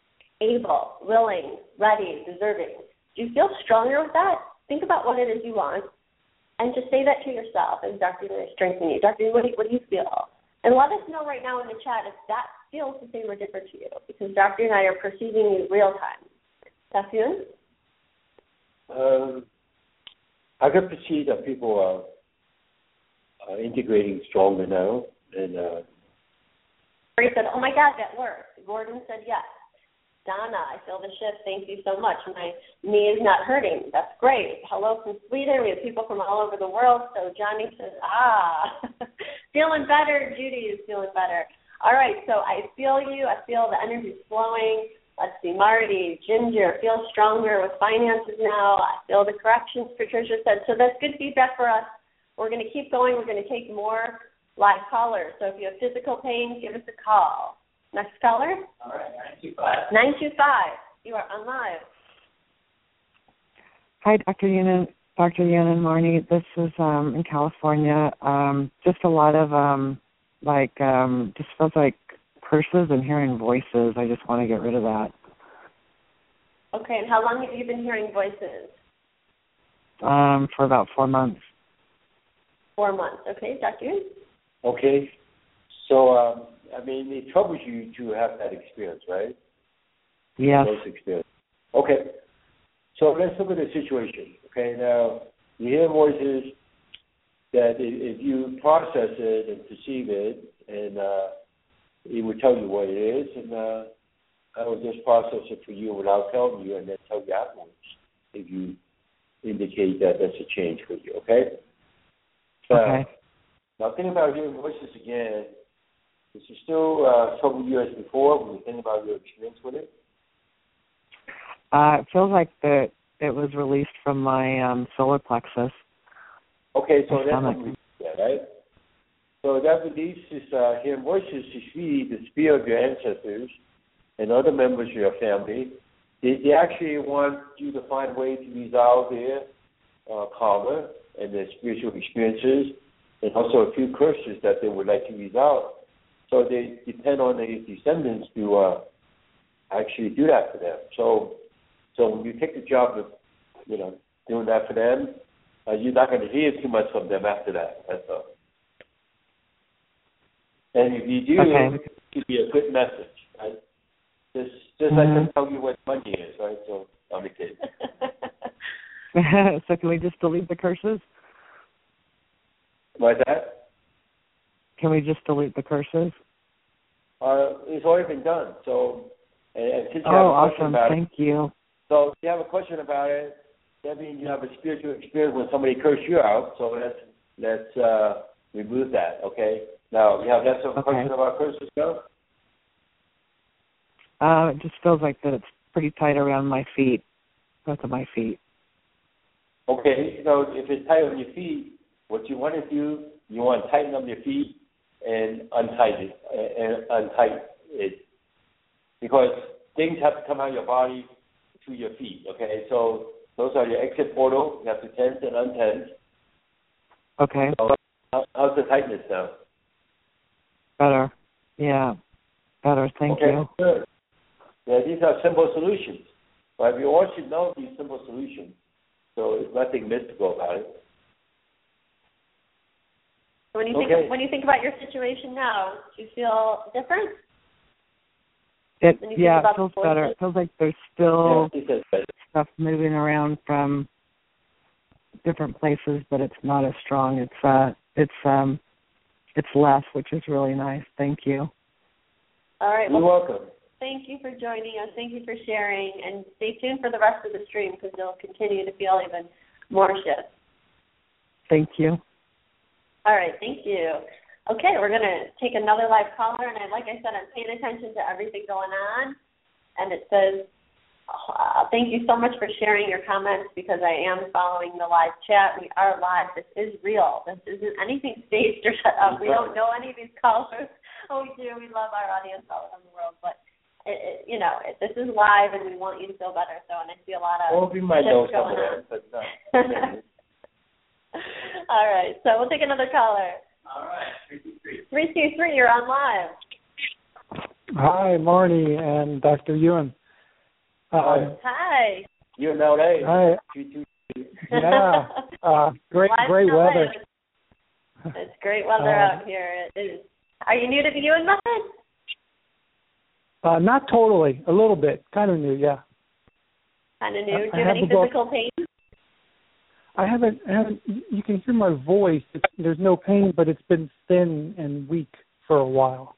Able, willing, ready, deserving. Do you feel stronger with that? Think about what it is you want, and just say that to yourself as Doctor is strengthening you. Doctor, what do you, what do you feel? And let us know right now in the chat if that feels the same or different to you, because Doctor and I are perceiving you real time. Tafun? Um, I can perceive that people are, are integrating stronger now. And uh, Ray said, oh my God, that worked. Gordon said yes. Donna, I feel the shift. Thank you so much. My knee is not hurting. That's great. Hello from Sweden. We have people from all over the world. So Johnny says, ah, feeling better. Judy is feeling better. All right, so I feel you. I feel the energy flowing. Let's see, Marty, Ginger, feel stronger with finances now. I feel the corrections Patricia said. So that's good feedback for us. We're going to keep going. We're going to take more live callers. So if you have physical pain, give us a call. Next caller? All right, nine two five. nine two five. You are on live. Hi, Doctor Yunan. Doctor Yunan Marnie. This is um, in California. Um, just a lot of, um, like, um, just feels like curses and hearing voices. I just want to get rid of that. Okay, and how long have you been hearing voices? Um, for about four months. Four months. Okay, Doctor? Okay. So, um, I mean, it troubles you to have that experience, right? Yes. Those experience. Okay. So let's look at the situation. Okay, now you hear voices that if you process it and perceive it, and uh, it will tell you what it is, and uh, I will just process it for you without telling you, and then tell you afterwards if you indicate that that's a change for you. Okay. So, okay. Now think about hearing voices again. Is it still uh, trouble you as before when you think about your experience with it? Uh, it feels like the, it was released from my um, solar plexus. Okay, so my that's stomach. what we yeah, right? So that release is uh, hearing voices to see the spirit of your ancestors and other members of your family. They, they actually want you to find ways to resolve their uh, karma and their spiritual experiences, and also a few curses that they would like to resolve. So they depend on their descendants to uh, actually do that for them. So, so when you take the job of, you know, doing that for them, uh, you're not going to hear too much from them after that. That's all. And if you do, okay. it could be a good message, right? Just, just mm-hmm. let them tell you what money is, right? So, I'm a kid. So can we just delete the curses? What's that? Can we just delete the curses? Uh, it's already been done. So, and, and since you oh, have a question awesome! about Thank it, you. So if you have a question about it, that means you have a spiritual experience when somebody cursed you out. So let's let's uh, remove that. Okay. Now you have less of a Okay. question about curses, no? Uh, it just feels like that it's pretty tight around my feet, both of my feet. Okay. So if it's tight on your feet, what you want to do, you want to tighten up your feet and untighten it, and untighten it, because things have to come out of your body to your feet. Okay. So those are your exit portal. You have to tense and untense. Okay. So how, how's the tightness now? Better. Yeah. Better. Thank okay, you. Good. Yeah, these are simple solutions. Right? We all should know these simple solutions. So there's nothing mystical about it. When you think okay. of, when you think about your situation now, do you feel different? It, When you yeah, think about it feels the better. voices? It feels like there's still Yeah, it says better. stuff moving around from different places, but it's not as strong. It's uh, it's um, it's less, which is really nice. Thank you. All right. You're Well, welcome. thank you for joining us. Thank you for sharing, and stay tuned for the rest of the stream because you'll continue to feel even more shifts. Thank you. All right. Thank you. Okay, we're going to take another live caller, and I, like I said, I'm paying attention to everything going on, and it says, uh, thank you so much for sharing your comments because I am following the live chat. We are live. This is real. This isn't anything staged or set up. We don't know any of these callers. Oh, we do. We love our audience all around the world, but, it, it, you know, it, this is live, and we want you to feel better, so, and I see a lot of Well, we might know shifts some of going that, on. but no. All right, so we'll take another caller. All right, three two three. three two three, you're on live. Hi, Marnie and Doctor Ewan. Um, Hi. You're in L A. Hi. three two three. Yeah. Uh, great, Live great in L A. weather. It's great weather Uh, out here. It is. Are you new to the Ewan method? Uh, not totally. A little bit. Kind of new. Yeah. Kind of new. I- Do you I have have any a book. physical pain? I haven't. I haven't. You can hear my voice. It's, there's no pain, but it's been thin and weak for a while.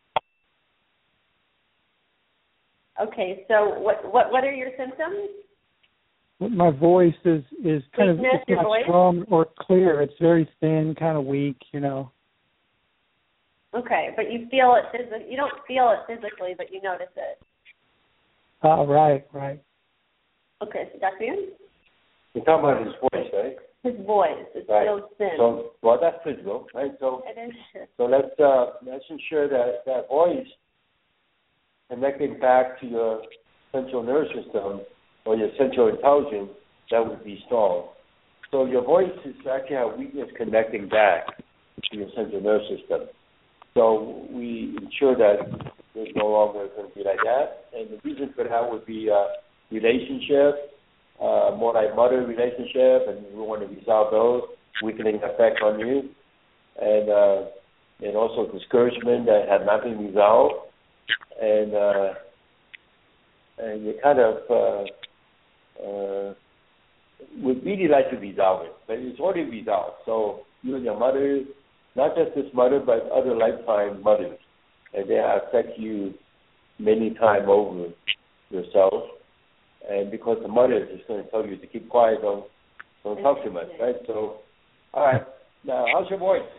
Okay, so what what what are your symptoms? My voice is is kind Weakness, of it's your not voice? strong or clear. It's very thin, kind of weak. You know. Okay, but you feel it physically. You don't feel it physically, but you notice it. Uh, right. Right. Okay, so Doctor Ewan? You're talking about his voice, right? His voice. It Right. feels thin. So, well, that's physical, right? So, it is. so let's uh, let's ensure that that voice connecting back to your central nervous system or your central intelligence, that would be strong. So your voice is actually a weakness connecting back to your central nervous system. So we ensure that there's no longer going to be like that. And the reason for that would be uh, relationship, uh, more like mother relationship, and we want to resolve those, weakening effect on you, and uh, and also discouragement that had not been resolved, and uh, and you kind of uh, uh, would really like to resolve it, but it's already resolved. So you and your mother, not just this mother, but other lifetime mothers, and they affect you many times over yourself. And because the mother is just going to tell you to keep quiet, don't don't talk too much, right? So, all right. Now, how's your voice?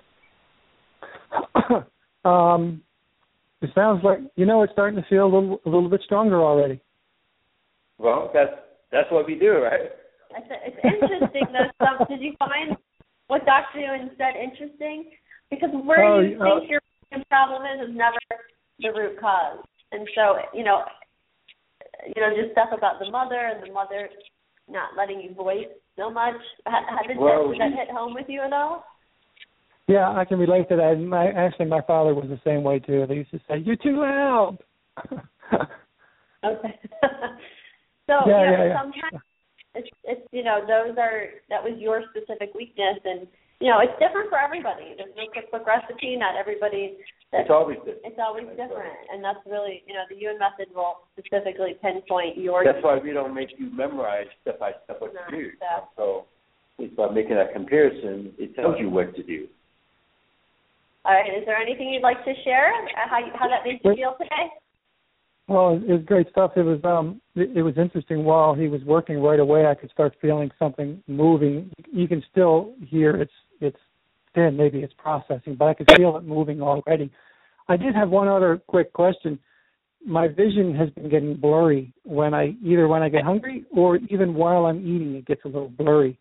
um, it sounds like you know it's starting to feel a little a little bit stronger already. Well, that's that's what we do, right? It's, it's interesting though. Some, did you find what Doctor Ewan said interesting? Because where Oh, you uh, think your problem is is never the root cause, and so you know, you know, just stuff about the mother and the mother not letting you voice so much. How, how did, Well, that, did that hit home with you at all? Yeah, I can relate to that. My, actually, my father was the same way too. They used to say, "You're too loud." Okay. so Yeah, you know, yeah, yeah. sometimes it's it's you know those are that was your specific weakness, and you know it's different for everybody. There's no cookbook recipe. Not everybody. It's always different. It's always different, and that's really you know the Ewan method will specifically pinpoint your. That's why we don't make you memorize step by step what No, to do. step. So it's by making that comparison, it tells you what to do. All right. Is there anything you'd like to share? uh, How you, how that made you feel today? Well, it was great stuff. It was um, it, it was interesting. While he was working, right away I could start feeling something moving. You can still hear it's it's thin, maybe it's processing, but I could feel it moving already. I did have one other quick question. My vision has been getting blurry when I either when I get hungry or even while I'm eating, it gets a little blurry.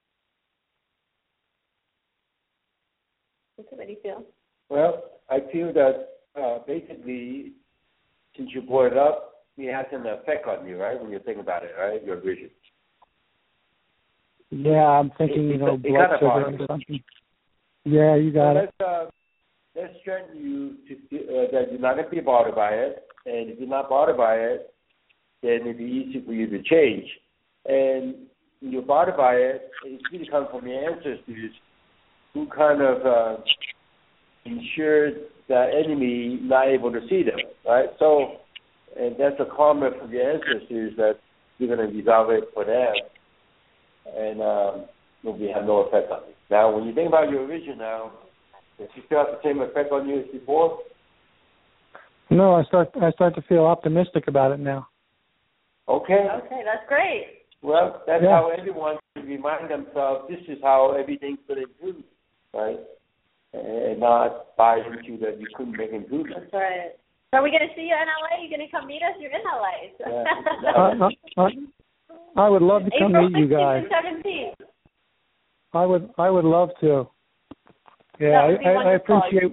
What do you feel? Well, I feel that uh, basically, since you brought it up, it has an effect on you, right? When you think about it, right? Your vision. Yeah, I'm thinking, it, you know, it, blood it sugar or something. Yeah, you got so it. Let's, uh, let's strengthen you to, uh, that you're not going to be bothered by it. And if you're not bothered by it, then it'd be easy for you to change. And when you're bothered by it, it's really comes from your ancestors who kind of uh, ensured the enemy not able to see them, right? So, and that's a karma from your ancestors that you're going to resolve it for them, and um, we have no effect on it. Now, when you think about your vision now, does it still have the same effect on you as before? No, I start I start to feel optimistic about it now. Okay. Okay, that's great. Well, that's yeah. how everyone should remind themselves this is how everything's going to improve, right? And not buy into that you couldn't make improvements. That's right. So are we going to see you in L A? You're going to come meet us? You're in L A. Yeah. I, I, I would love to come April meet you guys. sixteenth and seventeenth. I would I would love to. Yeah, I, I, I appreciate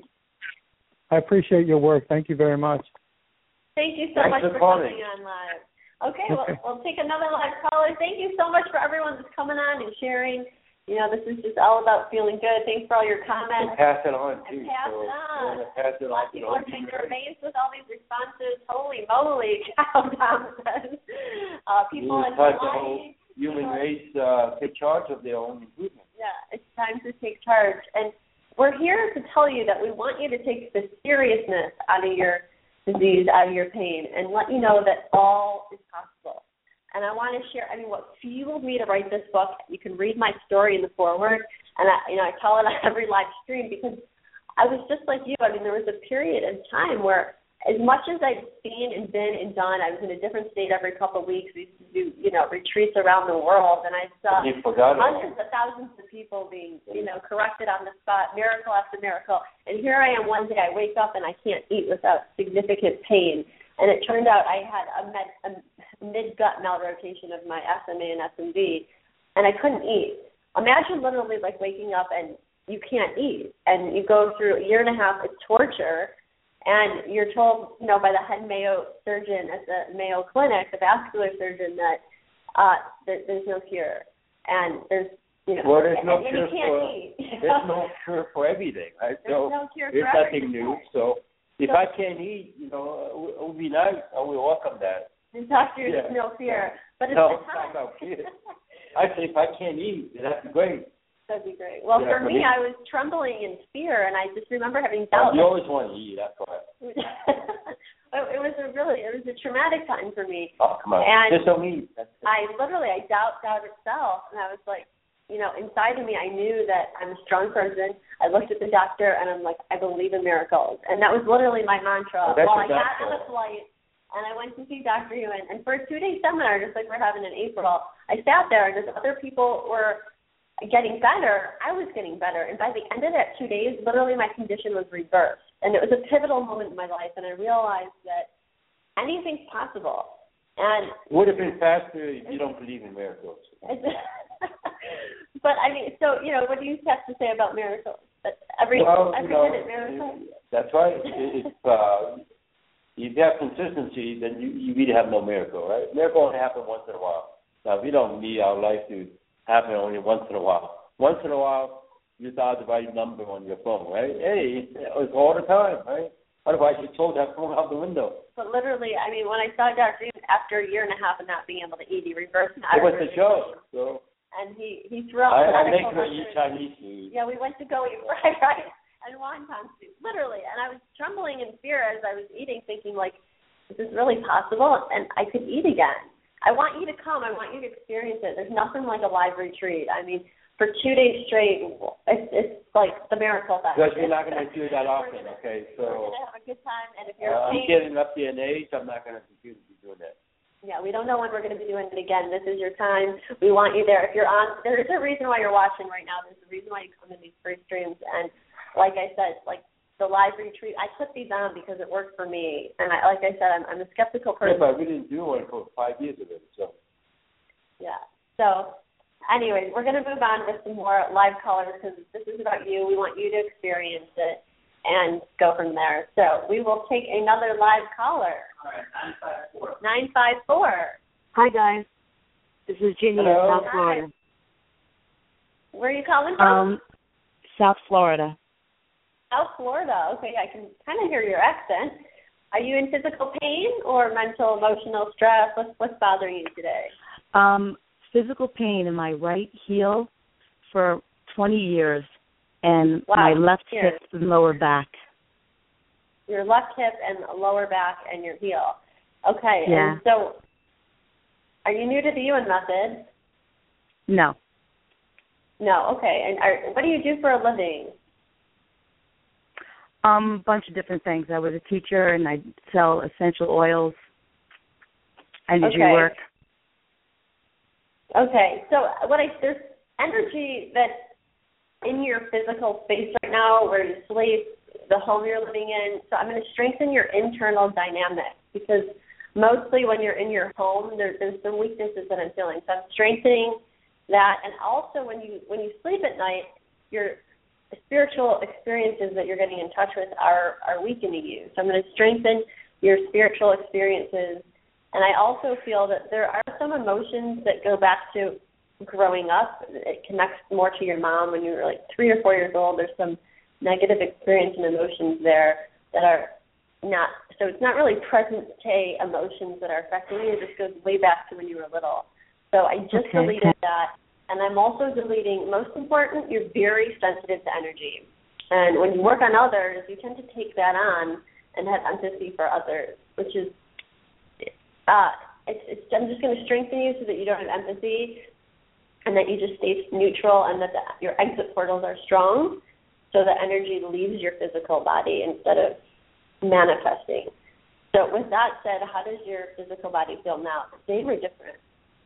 I appreciate your work. Thank you very much. Thank you so Thanks much for for calling. coming on live. Okay, okay. Well, we'll take another live caller. Thank you so much for everyone that's coming on and sharing. You know, this is just all about feeling good. Thanks for all your comments. And pass it on, too. And pass so, it on. Yeah, pass it a lot on. of people are saying they're amazed with all these responses. Holy moly, cow, Tom says. Uh, people in Hawaii. Human race uh, take charge of their own improvement. Yeah, it's time to take charge. And we're here to tell you that we want you to take the seriousness out of your disease, out of your pain, and let you know that all is possible. And I want to share, I mean, what fueled me to write this book, you can read my story in the foreword, and I, you know, I tell it on every live stream because I was just like you. I mean, there was a period of time where as much as I've seen and been and done, I was in a different state every couple of weeks. We used to do, you know, retreats around the world, and I saw hundreds of thousands of people being, you know, corrected on the spot, miracle after miracle. And here I am one day, I wake up and I can't eat without significant pain. And it turned out I had a, med, a mid-gut malrotation of my S M A and S M V, and I couldn't eat. Imagine literally like waking up and you can't eat, and you go through a year and a half of torture. And you're told, you know, by the head Mayo surgeon at the Mayo Clinic, the vascular surgeon, that uh, there, there's no cure, and there's, you know, well, there's and, no and cure you can't for eat. there's no cure for everything, right? There's so no cure it's for nothing everything. new. So if so, I can't eat, you know, it would be nice. I would welcome that. The doctor, yeah. there's no fear, but it's no, the time. No fear. I say if I can't eat, that'd be great. That'd be great. Well, yeah, for me, I was trembling in fear, and I just remember having doubt. You always want to eat, that's why. It was a really, it was a traumatic time for me. Oh, come on. And just don't eat. I literally, I doubt doubt itself, and I was like, you know, inside of me, I knew that I'm a strong person. I looked at the doctor, and I'm like, I believe in miracles, and that was literally my mantra. Oh, that's While I your got on the flight, and I went to see Doctor Ewan, and for a two-day seminar, just like we're having in April, I sat there, and as other people were getting better, I was getting better. And by the end of that two days, literally my condition was reversed. And it was a pivotal moment in my life, and I realized that anything's possible. And it would have been faster if you don't believe in miracles. But, I mean, so, you know, what do you have to say about miracles? That every well, every you know, minute miracle? That's right. If uh, if you have consistency, then you, you really have no miracle, right? Miracle only happen once in a while. Now, we don't need our life to happen only once in a while. Once in a while, you dial the right number on your phone, right? Hey, it's all the time, right? Otherwise, you're told that phone out the window. But literally, I mean, when I saw Doctor Ewan after a year and a half of not being able to eat, he reversed my It was the show, so. And he, he threw out I, I make medical her eat Chinese food. Yeah, we went to go eat fried rice and wonton soup, literally. And I was trembling in fear as I was eating, thinking, like, is this really possible? And I could eat again. I want you to come. I want you to experience it. There's nothing like a live retreat. I mean, for two days straight, it's, it's like the miracle effect. Because you're not going to do that often, okay? So we're going to have a good time, and if you're uh, pain, I'm getting up there in age, I'm not going to continue to be doing that. Yeah, we don't know when we're going to be doing it again. This is your time. We want you there. If you're on, there's a reason why you're watching right now. There's a reason why you come to these free streams. And like I said, like the live retreat, I put these on because it worked for me. And I, like I said, I'm, I'm a skeptical person. Yeah, but we didn't do one for five years of it, so. Yeah. So, anyways, we're going to move on with some more live callers because this is about you. We want you to experience it and go from there. So we will take another live caller. All right, nine five four. nine five four. Hi, guys. This is Ginny in South Florida. Hi. Where are you calling from? Um, South Florida. South Florida. Okay, I can kind of hear your accent. Are you in physical pain or mental, emotional stress? What's, what's bothering you today? Um, physical pain in my right heel for twenty years, and wow. my left Here. hip and lower back. Your left hip and lower back and your heel. Okay, yeah. And so are you new to the Ewan method? No. No, okay. And are, what do you do for a living? Um, a bunch of different things. I was a teacher, and I sell essential oils, energy okay. work. Okay, so what I there's energy that's in your physical space right now, where you sleep, the home you're living in. So I'm going to strengthen your internal dynamic because mostly when you're in your home, there, there's some weaknesses that I'm feeling. So I'm strengthening that, and also when you when you sleep at night, your spiritual experiences that you're getting in touch with are are weakening you. So I'm going to strengthen your spiritual experiences. And I also feel that there are some emotions that go back to growing up. It connects more to your mom when you were like three or four years old. There's some negative experience and emotions there that are not, so it's not really present day emotions that are affecting you. It just goes way back to when you were little. So I just okay. deleted that. And I'm also deleting, most important, you're very sensitive to energy. And when you work on others, you tend to take that on and have empathy for others, which is Uh, it's, it's, I'm just going to strengthen you so that you don't have empathy and that you just stay neutral and that the, your exit portals are strong so that energy leaves your physical body instead of manifesting. So with that said, how does your physical body feel now? Same or different?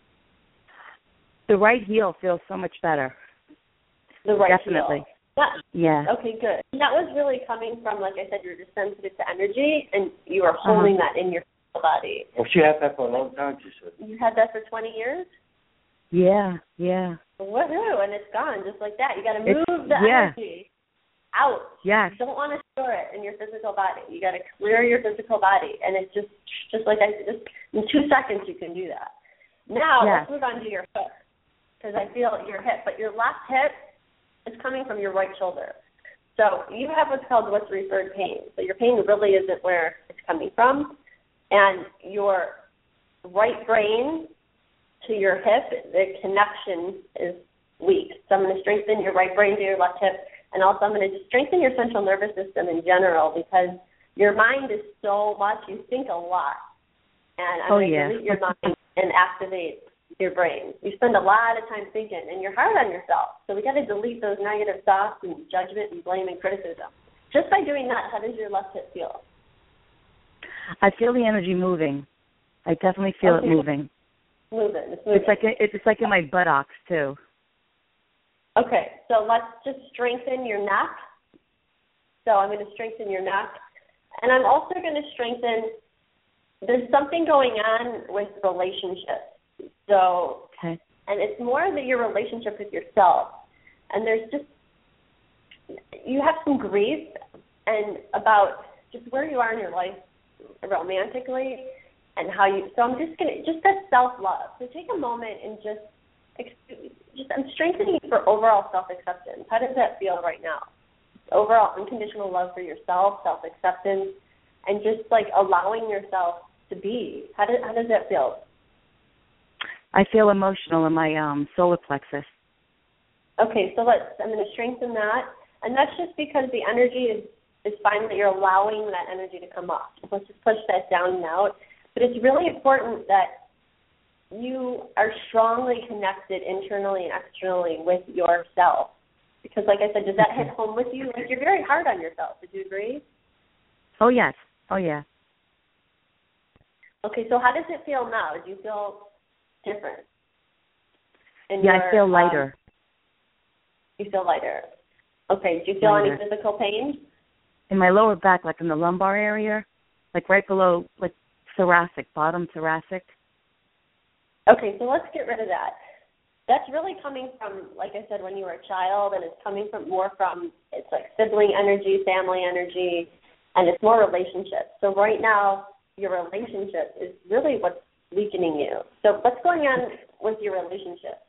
The right heel feels so much better. The right Definitely. heel. That, yeah. Okay, good. That was really coming from, like I said, you're just sensitive to energy and you are holding uh-huh. that in your body. Well, she had that for a long time, she said. You had that for twenty years? Yeah, yeah. Woohoo, and it's gone just like that. You got to move it's, the yeah. energy out. Yes. You don't want to store it in your physical body. You got to clear your physical body, and it's just just like I just in two seconds you can do that. Now yes. let's move on to your hip because I feel your hip, but your left hip is coming from your right shoulder. So you have what's called what's referred pain. So your pain really isn't where it's coming from. And your right brain to your hip, the connection is weak. So I'm going to strengthen your right brain to your left hip, and also I'm going to just strengthen your central nervous system in general because your mind is so much, you think a lot. And I'm oh, going to yeah. delete your mind and activate your brain. You spend a lot of time thinking, and you're hard on yourself. So we got to delete those negative thoughts and judgment and blame and criticism. Just by doing that, how does your left hip feel? I feel the energy moving. I definitely feel okay. it moving. Moving. It's moving. It's like a, it's like in my buttocks too. Okay, so let's just strengthen your neck. So I'm going to strengthen your neck, and I'm also going to strengthen. There's something going on with relationships. So, okay. and it's more that your relationship with yourself, and there's just you have some grief and about just where you are in your life romantically and how you so I'm just gonna just that self-love. So take a moment and just just I'm strengthening you for overall self-acceptance. How does that feel right now? Overall unconditional love for yourself, self-acceptance, and just like allowing yourself to be. How does how does that feel? I feel emotional in my um solar plexus. Okay, so let's I'm gonna strengthen that. And that's just because the energy is is fine that you're allowing that energy to come up. Let's just push that down and out. But it's really important that you are strongly connected internally and externally with yourself. Because, like I said, does that hit home with you? Like, you're very hard on yourself. Would you agree? Oh, yes. Oh, yeah. Okay, so how does it feel now? Do you feel different? In yeah, your, I feel lighter. Um, you feel lighter. Okay, do you feel lighter. any physical pain? In my lower back, like in the lumbar area, like right below, like thoracic, bottom thoracic. Okay, so let's get rid of that. That's really coming from, like I said, when you were a child, and it's coming from more from, it's like sibling energy, family energy, and it's more relationships. So right now, your relationship is really what's weakening you. So what's going on with your relationship?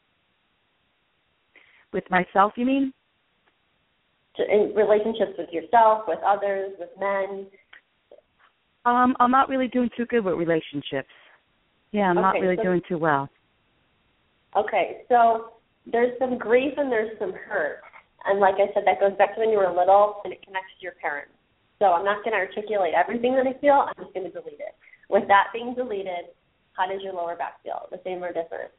With myself, you mean? In relationships with yourself, with others, with men? Um, I'm not really doing too good with relationships. Yeah, I'm okay, not really so, doing too well. Okay, so there's some grief and there's some hurt. And like I said, that goes back to when you were little, and it connects to your parents. So I'm not going to articulate everything that I feel. I'm just going to delete it. With that being deleted, how does your lower back feel? The same or different?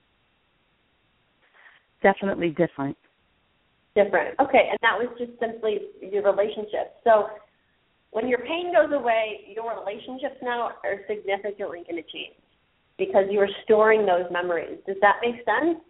Definitely different. Different. Okay, and that was just simply your relationship. So when your pain goes away, your relationships now are significantly going to change because you are storing those memories. Does that make sense?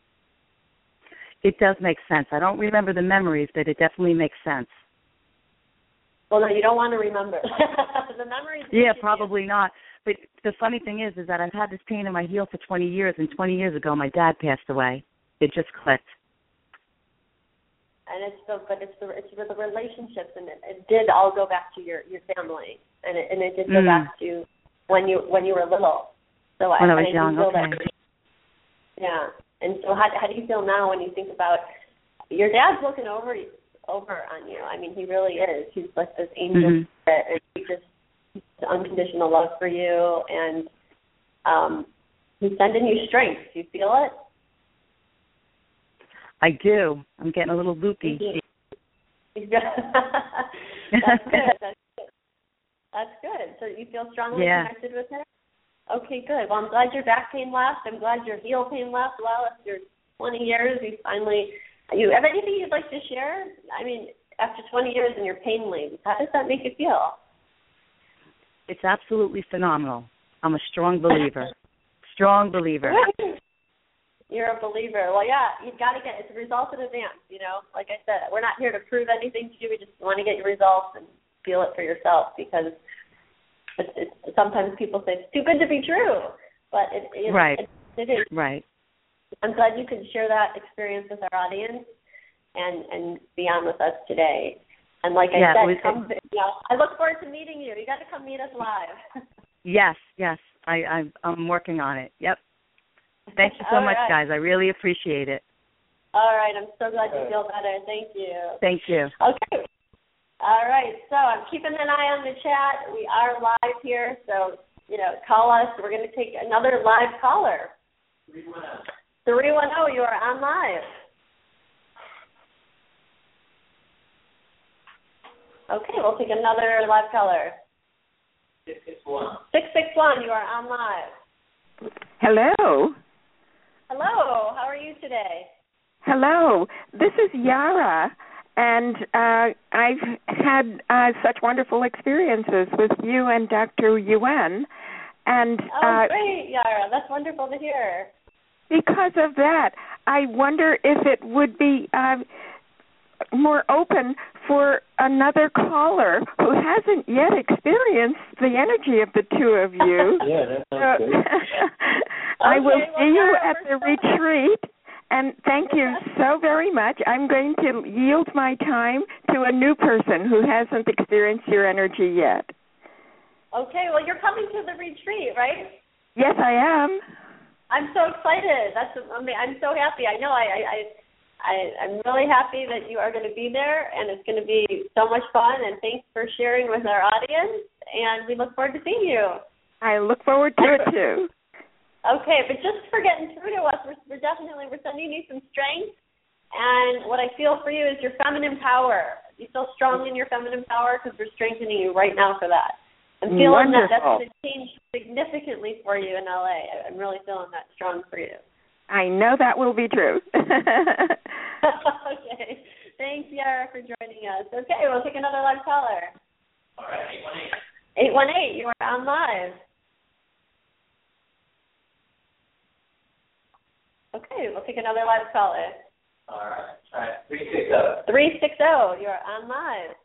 It does make sense. I don't remember the memories, but it definitely makes sense. Well, no, you don't want to remember. The memories. Yeah, probably not. But the funny thing is, is that I've had this pain in my heel for twenty years, and twenty years ago, my dad passed away. It just clicked. And it's the, but it's the, it's the relationships, and it, it did all go back to your, your family, and it, and it did go mm. back to when you when you were little. So when I, I was I young, okay. That, yeah. And so, how how do you feel now when you think about your dad's looking over you? over on you? I mean, he really is. He's like this angel mm-hmm. spirit, and he just has unconditional love for you, and um, he's sending you strength. Do you feel it? I do. I'm getting a little loopy. That's good. That's good. That's good. So you feel strongly yeah. connected with him? Okay, good. Well, I'm glad your back pain left. I'm glad your heel pain left. Well, after twenty years, you finally... You have anything you'd like to share? I mean, after twenty years and your pain leaves, how does that make you feel? It's absolutely phenomenal. I'm a strong believer. strong believer. You're a believer. Well, yeah, you've got to get, it's a result in advance, you know. Like I said, we're not here to prove anything to you. We just want to get your results and feel it for yourself, because it's, it's, sometimes people say it's too good to be true, but it, it, right. it, it is. Right. I'm glad you could share that experience with our audience and, and be on with us today. And like I yeah, said, was, come, you know, I look forward to meeting you. You got to come meet us live. yes, yes. I, I'm, I'm working on it. Yep. Thank you so much, right. guys. I really appreciate it. All right. I'm so glad you feel better. Thank you. Thank you. Okay. All right. So I'm keeping an eye on the chat. We are live here. So, you know, call us. We're going to take another live caller. three one zero, you are on live. Okay, we'll take another live caller. six six one. six six one, you are on live. Hello. Hello, how are you today? Hello, this is Yara, and uh, I've had uh, such wonderful experiences with you and Doctor Yuen. And, oh, uh, great, Yara. That's wonderful to hear. Because of that, I wonder if it would be uh, more open for another caller who hasn't yet experienced the energy of the two of you. Yeah, that sounds good. I will okay, see well, you Yara, at the retreat, and thank you so very much. I'm going to yield my time to a new person who hasn't experienced your energy yet. Okay, well, you're coming to the retreat, right? Yes, I am. I'm so excited. That's I mean, I'm so happy. I know I, I, I, I'm really happy that you are going to be there, and it's going to be so much fun, and thanks for sharing with our audience, and we look forward to seeing you. I look forward to it, too. Okay, but just for getting through to us, we're, we're definitely, we're sending you some strength, and what I feel for you is your feminine power. You feel strong in your feminine power because we're strengthening you right now for that. I'm feeling Wonderful. that that's going to change significantly for you in L A. I'm really feeling that strong for you. I know that will be true. Okay. Thanks, Yara, for joining us. Okay, we'll take another live caller. All right, eight one eight. eight one eight, you are on live. Okay, we'll take another live caller. All right. All right. three six zero. three six zero, you are on live.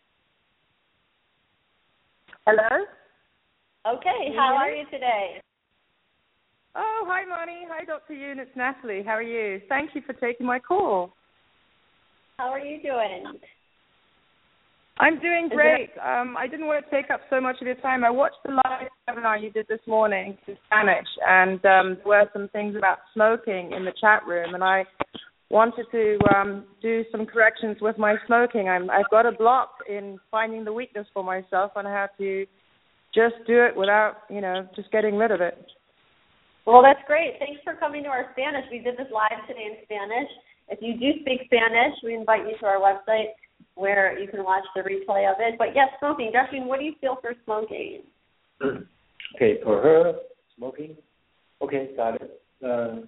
Hello? Okay, how are you today? Oh, hi, Marnie. Hi, Doctor Yoon. It's Natalie. How are you? Thank you for taking my call. How are you doing? I'm doing Is great. Um, I didn't want to take up so much of your time. I watched the live webinar you did this morning in Spanish, and um, there were some things about smoking in the chat room, and I wanted to um, do some corrections with my smoking. I'm, I've got a block in finding the weakness for myself on how to just do it without, you know, just getting rid of it. Well, that's great. Thanks for coming to our Spanish. We did this live today in Spanish. If you do speak Spanish, we invite you to our website where you can watch the replay of it. But yes, smoking. Justin, what do you feel for smoking? Okay, for her, smoking. Okay, got it. Uh,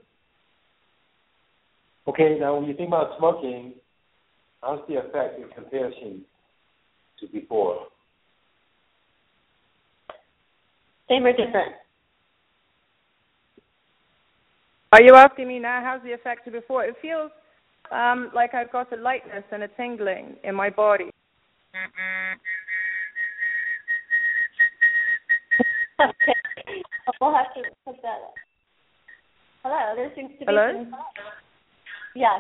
okay, now when you think about smoking, how's the effect in comparison to before? Same or different? Are you asking me now how's the effect of before? It feels um, like I've got a lightness and a tingling in my body. Okay. We'll have to put that up. Hello, there seems to be Hello? some... Yes.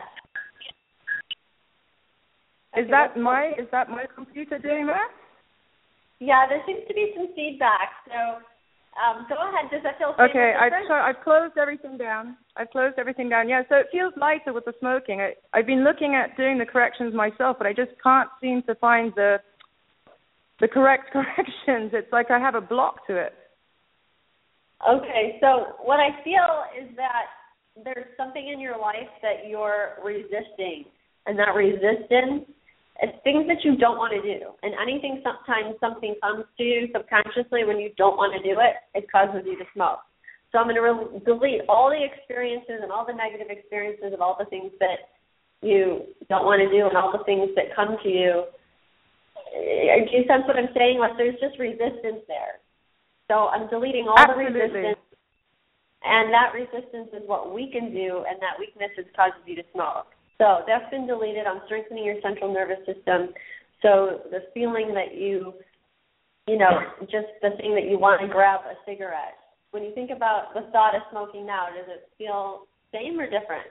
Is Okay, that let's- my is that my computer doing that? Yeah, there seems to be some feedback. So um, go ahead. Does that feel safe? Okay, I've, so I've closed everything down. I've closed everything down. Yeah, so it feels lighter with the smoking. I, I've been looking at doing the corrections myself, but I just can't seem to find the the correct corrections. It's like I have a block to it. Okay, so what I feel is that there's something in your life that you're resisting, and that resistance is things that you don't want to do. And anything, sometimes something comes to you subconsciously when you don't want to do it, it causes you to smoke. So I'm going to re- delete all the experiences and all the negative experiences of all the things that you don't want to do and all the things that come to you. Do you sense what I'm saying? Like there's just resistance there. So I'm deleting all Absolutely. the resistance, and that resistance is what we can do, and that weakness is causes you to smoke. So that's been deleted. I'm strengthening your central nervous system. So the feeling that you, you know, just the thing that you want to grab a cigarette. When you think about the thought of smoking now, does it feel same or different?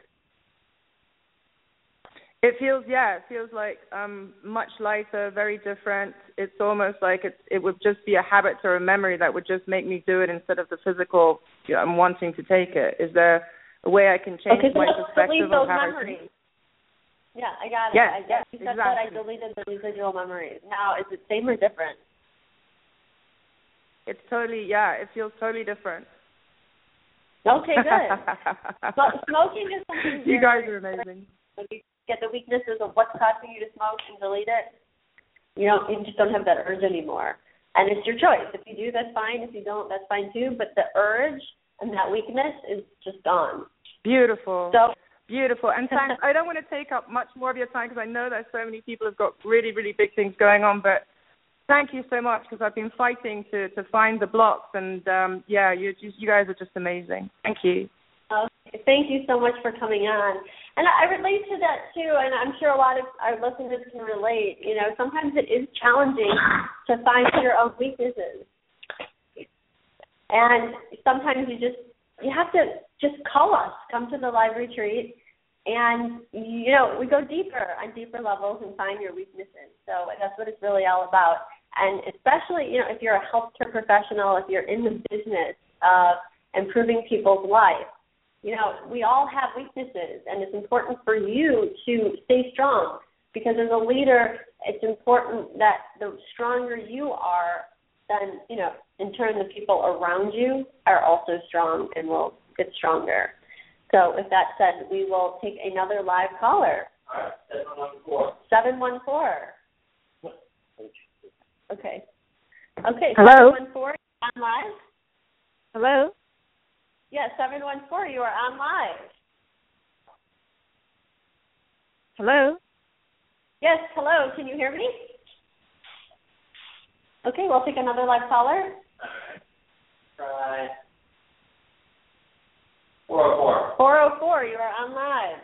It feels, yeah, it feels like um, much lighter, very different. It's almost like it's, it would just be a habit or a memory that would just make me do it instead of the physical, you know, I'm wanting to take it. Is there a way I can change okay, my so perspective delete those of how memories. I think? Yeah, I got it. Yes, I yes, you said exactly. that I deleted the residual memories. Now, is it same or different? It's totally, yeah, it feels totally different. Okay, good. But smoking is something You very guys are amazing. When you get the weaknesses of what's causing you to smoke and delete it, you don't, you just don't have that urge anymore. And it's your choice. If you do, that's fine. If you don't, that's fine too. But the urge and that weakness is just gone. Beautiful. So Beautiful. And thanks. I don't want to take up much more of your time because I know that so many people have got really, really big things going on. But thank you so much because I've been fighting to, to find the blocks. And, um, yeah, you, you guys are just amazing. Thank you. Okay. Thank you so much for coming on. And I relate to that, too, and I'm sure a lot of our listeners can relate. You know, sometimes it is challenging to find your own weaknesses. And sometimes you just, you have to just call us, come to the live retreat, and, you know, we go deeper on deeper levels and find your weaknesses. So that's what it's really all about. And especially, you know, if you're a healthcare professional, if you're in the business of improving people's life, you know, we all have weaknesses, and it's important for you to stay strong because as a leader, it's important that the stronger you are, then, you know, in turn the people around you are also strong and will get stronger. So with that said, we will take another live caller. All right, seven one four. seven one four. Okay. Okay, Hello? seven one four, on live? Hello? Yes, seven one four, you are on live. Hello? Yes, hello, can you hear me? Okay, we'll take another live caller. Try four oh four. four oh four, you are on live.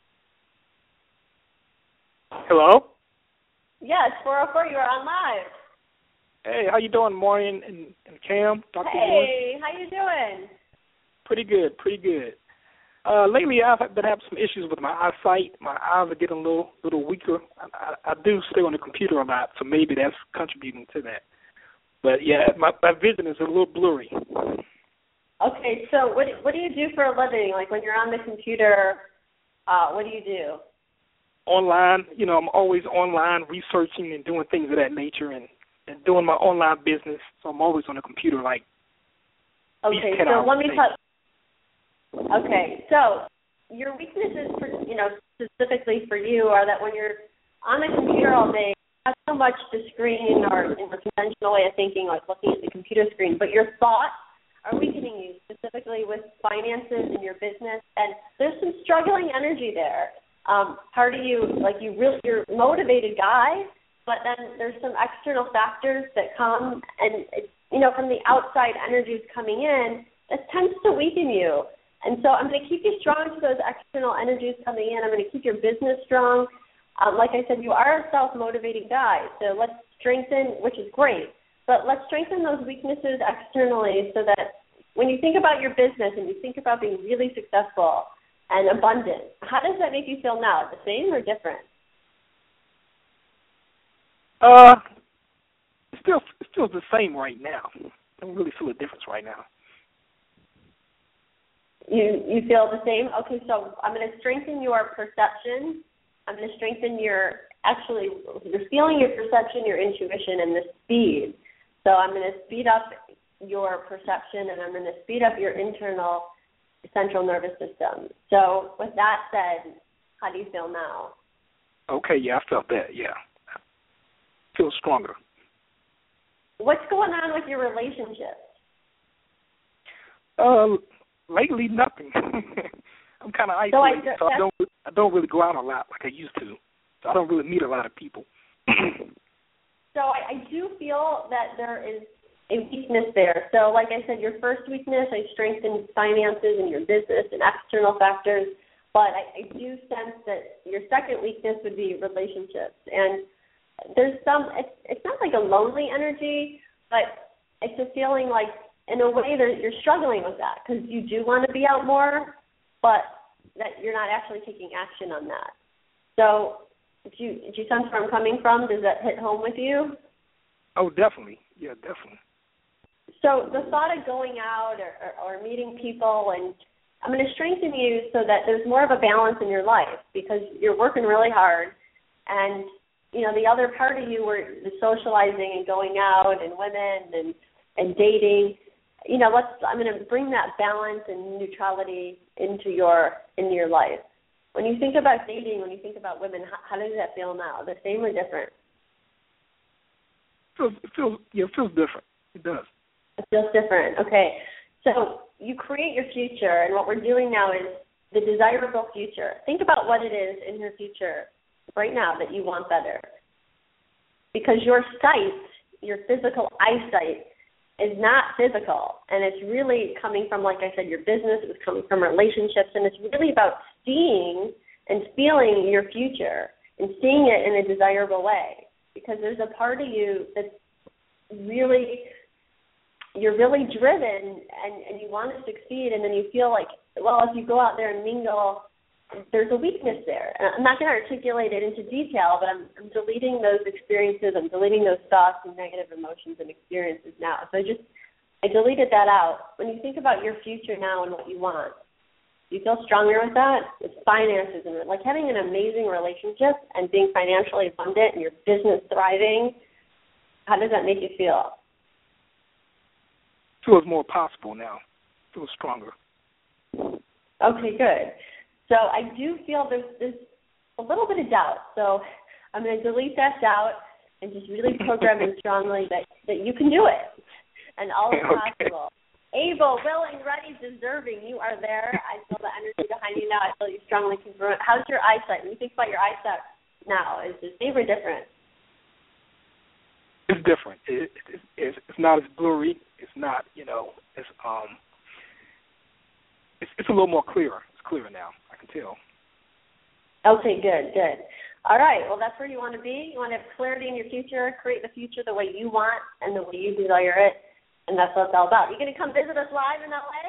Hello? Yes, four oh four, you are on live. Hey, how you doing, Maureen and, and Cam? Doctor Hey, how you doing? Pretty good, pretty good. Uh, lately, I've been having some issues with my eyesight. My eyes are getting a little, little weaker. I, I, I do stay on the computer a lot, so maybe that's contributing to that. But yeah, my, my vision is a little blurry. Okay, so what what do you do for a living? Like when you're on the computer, uh, what do you do? Online, you know, I'm always online researching and doing things of that nature, and, and doing my online business. So I'm always on the computer, like. Okay, so let me talk. Okay, so your weaknesses, for, you know, specifically for you, are that when you're on the computer all day, not so much the screen or in the conventional way of thinking, like looking at the computer screen, but your thoughts are weakening you, specifically with finances in your business, and there's some struggling energy there. Um, part of you, like you really, you're a motivated guy, but then there's some external factors that come, and you know, from the outside energies coming in, that tends to weaken you. And so I'm going to keep you strong to those external energies coming in. I'm going to keep your business strong. Um, like I said, you are a self-motivating guy, so let's strengthen, which is great, but let's strengthen those weaknesses externally so that when you think about your business and you think about being really successful and abundant, how does that make you feel now? The same or different? Uh, it's still, it's still the same right now. I don't really feel a difference right now. You you feel the same? Okay, so I'm going to strengthen your perception. I'm going to strengthen your, actually, you're feeling your perception, your intuition, and the speed. So I'm going to speed up your perception, and I'm going to speed up your internal central nervous system. So with that said, how do you feel now? Okay, yeah, I felt that, yeah. I feel stronger. What's going on with your relationships? Uh, lately, nothing. I'm kind of isolated, so, I, so I don't I don't really go out a lot like I used to. So I don't really meet a lot of people. So I, I do feel that there is a weakness there. So like I said, your first weakness, I strengthened finances and your business and external factors. But I, I do sense that your second weakness would be relationships. And there's some, it's, it's not like a lonely energy, but it's a feeling like, in a way, that you're struggling with that because you do want to be out more, but that you're not actually taking action on that. So do you, do you sense where I'm coming from? Does that hit home with you? Oh, definitely. Yeah, definitely. So the thought of going out or, or, or meeting people, and I'm going to strengthen you so that there's more of a balance in your life because you're working really hard. And, you know, the other part of you were the socializing and going out and women and, and dating. You know, let's. I'm going to bring that balance and neutrality into your into your life. When you think about dating, when you think about women, how, how does that feel now? The same or different? It feels, it feels, yeah, it feels different. It does. It feels different. Okay. So you create your future, and what we're doing now is the desirable future. Think about what it is in your future right now that you want better. Because your sight, your physical eyesight, is not physical, and it's really coming from, like I said, your business, it's coming from relationships, and it's really about seeing and feeling your future and seeing it in a desirable way, because there's a part of you that's really, you're really driven and, and you want to succeed, and then you feel like, well, if you go out there and mingle, there's a weakness there. And I'm not going to articulate it into detail, but I'm, I'm deleting those experiences. I'm deleting those thoughts and negative emotions and experiences now. So I just, I deleted that out. When you think about your future now and what you want, do you feel stronger with that? It's finances and like having an amazing relationship and being financially abundant and your business thriving. How does that make you feel? Feels more possible now. Feels stronger. Okay, good. So I do feel there's, there's a little bit of doubt. So I'm going to delete that doubt and just really program in strongly that that you can do it, and all is Okay. possible. Able, willing, ready, deserving. You are there. I feel the energy behind you now. I feel you strongly congruent. How's your eyesight? When you think about your eyesight now, is it same or different? It's different. It, it, it's, it's not as blurry. It's not, you know, it's um, it's, it's a little more clearer. It's clearer now. I can tell. Okay, good, good. All right, well, that's where you want to be. You want to have clarity in your future, create the future the way you want and the way you desire it, and that's what it's all about. You going to come visit us live in L A?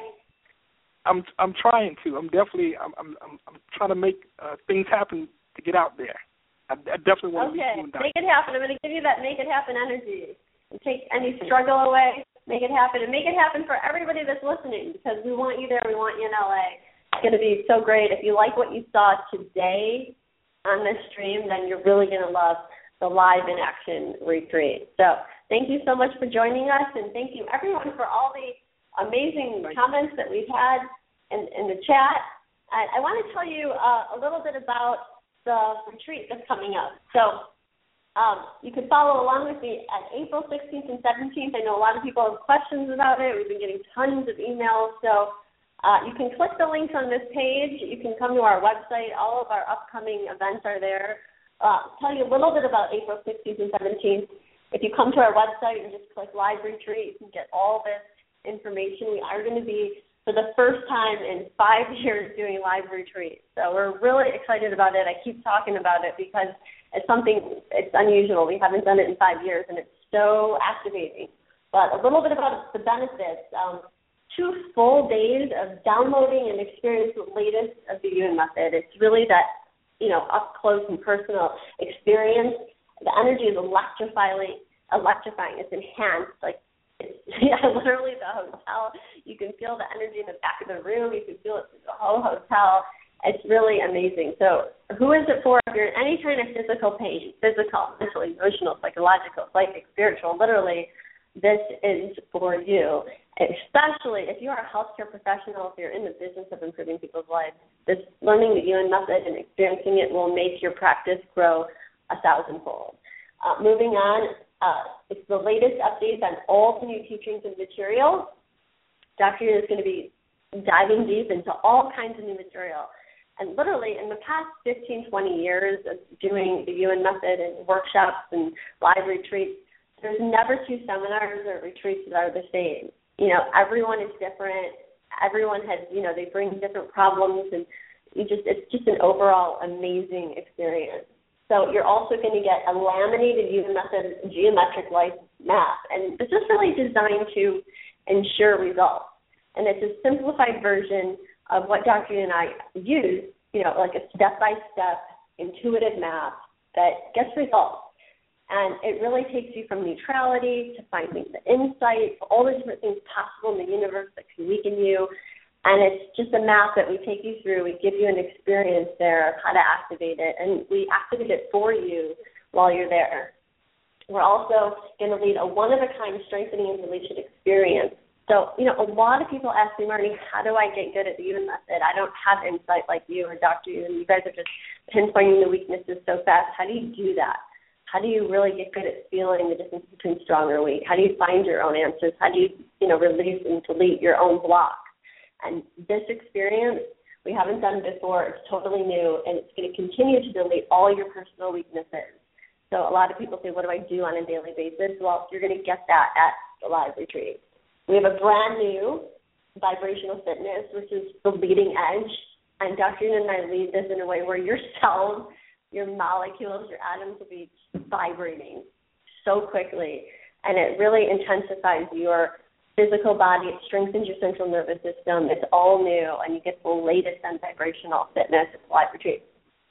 I'm I'm trying to. I'm definitely I'm I'm I'm, I'm trying to make uh, things happen to get out there. I, I definitely want to okay. meet you. Okay, make it happen. I'm going to give you that make it happen energy. And take any struggle away, make it happen, and make it happen for everybody that's listening because we want you there. We want you in L A. It's going to be so great. If you like what you saw today on this stream, then you're really going to love the live in action retreat. So thank you so much for joining us, and thank you everyone for all the amazing comments that we've had in, in the chat. And I want to tell you uh, a little bit about the retreat that's coming up. So um, you can follow along with me at April sixteenth and seventeenth. I know a lot of people have questions about it. We've been getting tons of emails. So Uh, you can click the links on this page. You can come to our website. All of our upcoming events are there. Uh, tell you a little bit about April sixteenth and seventeenth. If you come to our website and just click Live Retreat, you can get all this information. We are going to be, for the first time in five years, doing live retreat. So we're really excited about it. I keep talking about it because it's something, it's unusual. We haven't done it in five years, and it's so activating. But a little bit about the benefits. Um, Two full days of downloading and experiencing the latest of the Yuen method. It's really that, you know, up close and personal experience. The energy is electrifying. Electrifying. It's enhanced. Like, it's, yeah, literally the hotel. You can feel the energy in the back of the room. You can feel it through the whole hotel. It's really amazing. So, who is it for? If you're in any kind of physical pain, physical, mental, emotional, psychological, psychic, spiritual, literally, this is for you. Especially if you are a healthcare professional, if you're in the business of improving people's lives, this learning the Yuen method and experiencing it will make your practice grow a thousandfold. Uh, moving on, uh, it's the latest updates on all the new teachings and materials. Doctor Yuen is going to be diving deep into all kinds of new material. And literally, in the past fifteen, twenty years of doing the Yuen method and workshops and live retreats, there's never two seminars or retreats that are the same. You know, everyone is different. Everyone has, you know, they bring different problems, and you just, it's just an overall amazing experience. So you're also going to get a laminated Yuen method geometric life map, and this is really designed to ensure results. And it's a simplified version of what Doctor Yuen and I use, you know, like a step-by-step intuitive map that gets results. And it really takes you from neutrality to finding the insight, all the different things possible in the universe that can weaken you. And it's just a map that we take you through. We give you an experience there of how to activate it, and we activate it for you while you're there. We're also going to lead a one-of-a-kind strengthening and deletion experience. So, you know, a lot of people ask me, Marnie, how do I get good at the Yuen method? I don't have insight like you or Doctor Yuen. You guys are just pinpointing the weaknesses so fast. How do you do that? How do you really get good at feeling the difference between strong or weak? How do you find your own answers? How do you, you know, release and delete your own block? And this experience, we haven't done before. It's totally new, and it's going to continue to delete all your personal weaknesses. So a lot of people say, what do I do on a daily basis? Well, you're going to get that at the live retreat. We have a brand new vibrational fitness, which is the leading edge. And Doctor Yuen and I lead this in a way where your cells, your molecules, your atoms will be vibrating so quickly, and it really intensifies your physical body. It strengthens your central nervous system. It's all new, and you get the latest on vibrational fitness at the live retreat.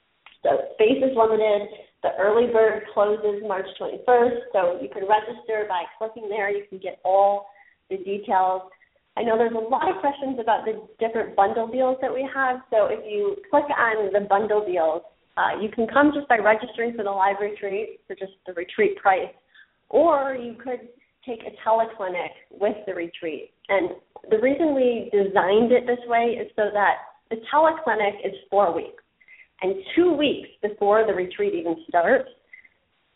So space is limited. The early bird closes March twenty-first, so you can register by clicking there. You can get all the details. I know there's a lot of questions about the different bundle deals that we have, so if you click on the bundle deals, Uh, you can come just by registering for the live retreat for just the retreat price, or you could take a teleclinic with the retreat. And the reason we designed it this way is so that the teleclinic is four weeks. And two weeks before the retreat even starts,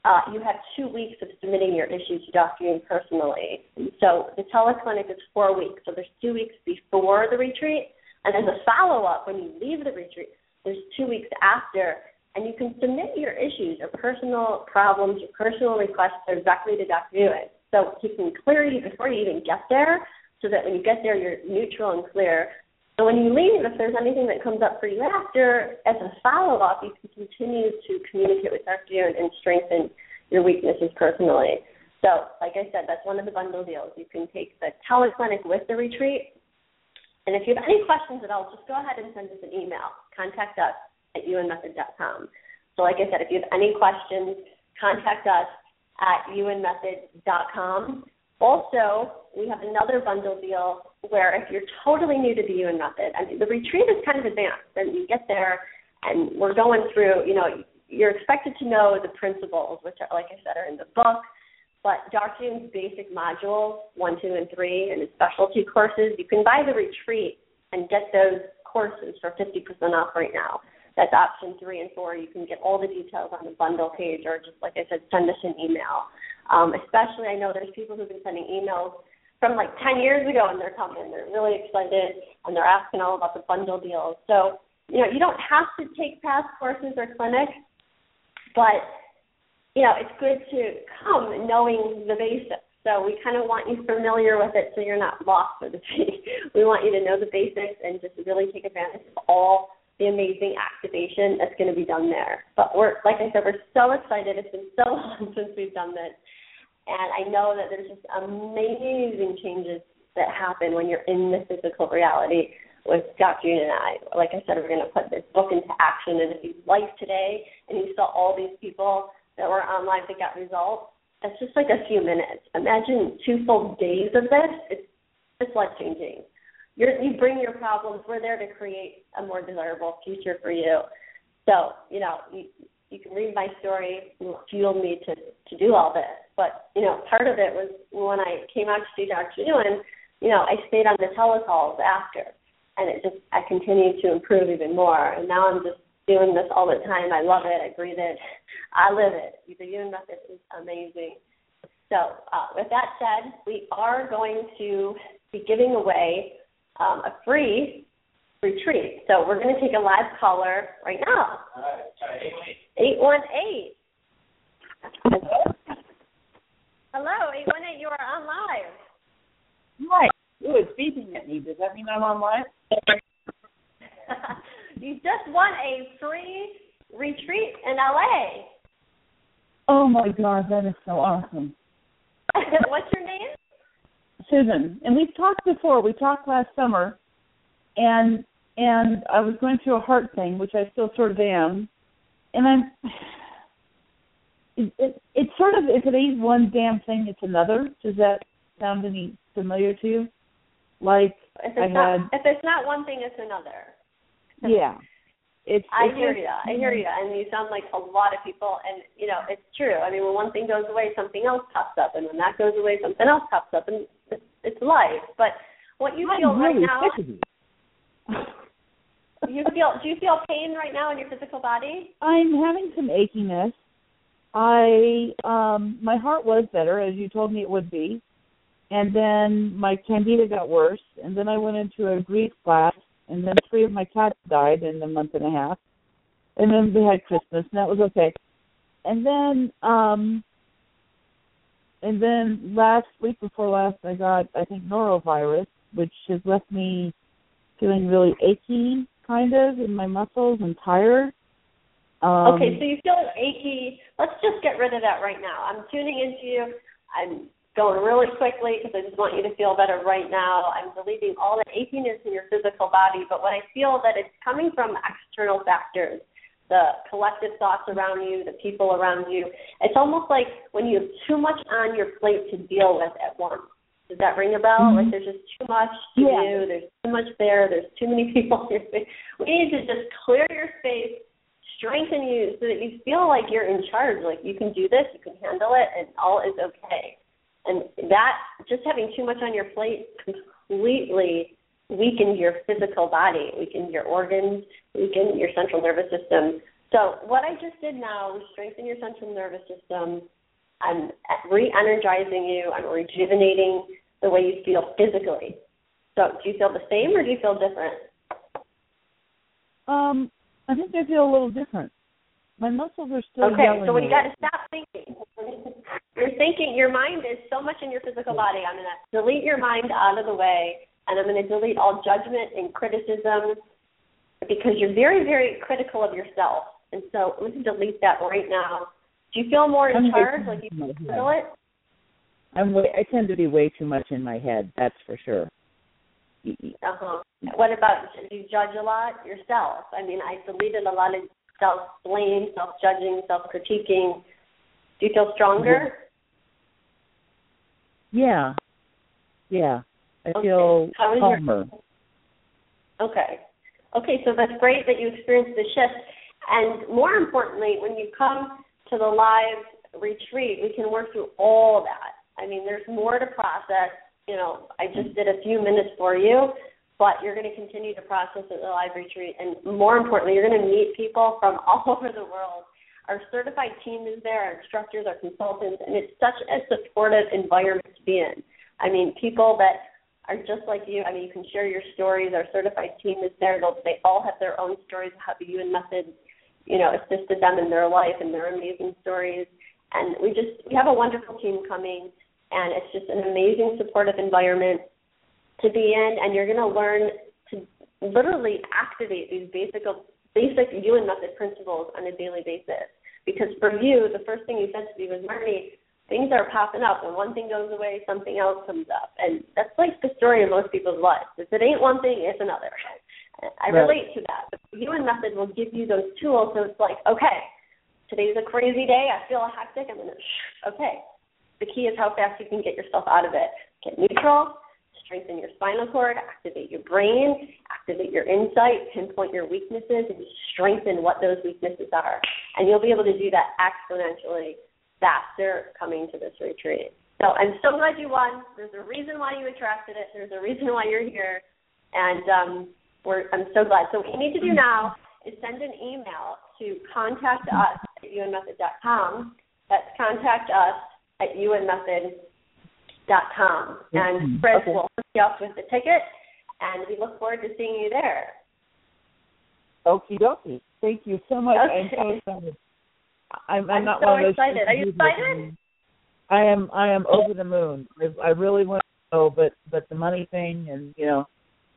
uh, you have two weeks of submitting your issues to Doctor Yoon personally. So the teleclinic is four weeks. So there's two weeks before the retreat, and as a follow-up, when you leave the retreat, there's two weeks after, and you can submit your issues or personal problems or personal requests directly to Doctor Yoon. So he can clear you before you even get there, so that when you get there, you're neutral and clear. So when you leave, if there's anything that comes up for you after, as a follow-up, you can continue to communicate with Doctor Yoon and strengthen your weaknesses personally. So, like I said, that's one of the bundle deals. You can take the teleclinic with the retreat. And if you have any questions at all, just go ahead and send us an email. Contact us at u n method dot com. So, like I said, if you have any questions, contact us at u n method dot com. Also, we have another bundle deal where if you're totally new to the U N method, I mean, the retreat is kind of advanced, and you get there, and we're going through, you know, you're expected to know the principles, which, are, like I said, are in the book, but Doctor Yoon's basic modules, one, two, and three, and his specialty courses, you can buy the retreat and get those courses for fifty percent off right now. That's option three and four. You can get all the details on the bundle page, or just, like I said, send us an email. Um, especially, I know there's people who've been sending emails from like ten years ago, and they're coming. They're really excited, and they're asking all about the bundle deals. So, you know, you don't have to take past courses or clinics, but, you know, it's good to come knowing the basics. So we kind of want you familiar with it so you're not lost, so to speak. We want you to know the basics and just really take advantage of all the amazing activation that's going to be done there. But we're, like I said, we're so excited. It's been so long since we've done this. And I know that there's just amazing changes that happen when you're in the physical reality with Doctor Yoon and I. Like I said, we're going to put this book into action. And if you life today and you saw all these people that were on live that got results, it's just like a few minutes. Imagine two full days of this. It's, it's life-changing. You're, you bring your problems. We're there to create a more desirable future for you. So, you know, you, you can read my story and fuel me to, to do all this. But, you know, part of it was when I came out to see Doctor Yoon, you know, I stayed on the telecalls after. And it just, I continued to improve even more. And now I'm just doing this all the time. I love it. I breathe it. I live it. The Yoon method is amazing. So uh, with that said, we are going to be giving away um, a free retreat. So we're going to take a live caller right now. All right. eight one eight. Hello, eight one eight, you are on live. Hi. Ooh, it's beeping at me. Does that mean I'm on live? You just won a free retreat in L A. Oh, my God, that is so awesome. What's your name? Susan. And we've talked before. We talked last summer, and and I was going through a heart thing, which I still sort of am. And I'm, it, it, it's sort of, if it ain't one damn thing, it's another. Does that sound any familiar to you? Like, if it's, I not, had, if it's not one thing, it's another. Yeah. It's, I it's hear just, you. I hear you. And you sound like a lot of people. And, you know, it's true. I mean, when one thing goes away, something else pops up. And when that goes away, something else pops up. And it's, it's life. But what you I'm feel really right now, sick of you. you feel, do you feel pain right now in your physical body? I'm having some achiness. I um my heart was better, as you told me it would be. And then my candida got worse. And then I went into a grief class. And then three of my cats died in a month and a half. And then we had Christmas, and that was okay. And then, um, and then last week before last, I got, I think, norovirus, which has left me feeling really achy, kind of, in my muscles and tired. Um, okay, so you feel achy. Let's just get rid of that right now. I'm tuning into you. I'm going really quickly because I just want you to feel better right now. I'm relieving all the achiness in your physical body, but when I feel that it's coming from external factors, the collective thoughts around you, the people around you, it's almost like when you have too much on your plate to deal with at once. Does that ring a bell? Mm-hmm. Like there's just too much to yeah. do, there's too much there, there's too many people in your space. We need to just clear your space, strengthen you so that you feel like you're in charge, like you can do this, you can handle it, and all is okay. And that, just having too much on your plate completely weakens your physical body, weakens your organs, weakens your central nervous system. So So what I just did now was strengthen your central nervous system. I'm re-energizing you. I'm rejuvenating the way you feel physically. So do you feel the same or do you feel different? Um, I think I feel a little different. My muscles are still okay, yelling. So what you got to stop thinking. You're thinking, your mind is so much in your physical body. I'm going to delete your mind out of the way, and I'm going to delete all judgment and criticism because you're very, very critical of yourself. And so let's delete that right now. Do you feel more in I'm charge? Like you feel it? I'm way, I tend to be way too much in my head. That's for sure. Uh-huh. What about, do you judge a lot yourself? I mean, I deleted a lot of self-blame, self-judging, self-critiquing. Do you feel stronger? Yeah. Yeah. I okay. feel How is calmer. Your... Okay. Okay, so that's great that you experienced the shift. And more importantly, when you come to the live retreat, we can work through all that. I mean, there's more to process. You know, I just did a few minutes for you, but you're going to continue to process at the live retreat. And more importantly, you're going to meet people from all over the world. Our certified team is there, our instructors, our consultants, and it's such a supportive environment to be in. I mean, people that are just like you. I mean, you can share your stories. Our certified team is there. They'll, they all have their own stories of how the U N Method, you know, assisted them in their life and their amazing stories. And we just, we have a wonderful team coming, and it's just an amazing supportive environment to be in, and you're going to learn to literally activate these basic basic U N Method principles on a daily basis. Because for you, the first thing you said to me was, Marnie, things are popping up. When one thing goes away, something else comes up. And that's like the story of most people's lives. If it ain't one thing, it's another. I right. relate to that. The U N Method will give you those tools, so it's like, okay, today's a crazy day. I feel hectic. I'm going to, okay. The key is how fast you can get yourself out of it. Get neutral, strengthen your spinal cord, activate your brain, activate your insight, pinpoint your weaknesses, and strengthen what those weaknesses are. And you'll be able to do that exponentially faster coming to this retreat. So I'm so glad you won. There's a reason why you attracted it. There's a reason why you're here. And um, we're, I'm so glad. So what you need to do now is send an email to contact us at U N method dot com. That's contact us at U N method dot com. And Chris okay. will hook you up with the ticket, and we look forward to seeing you there. Okie dokie. Thank you so much. Okay. I'm so excited. I'm, I'm, I'm not so one of those excited. Are you excited? I am. I am over the moon. I, I really want to know, but but the money thing, and you know,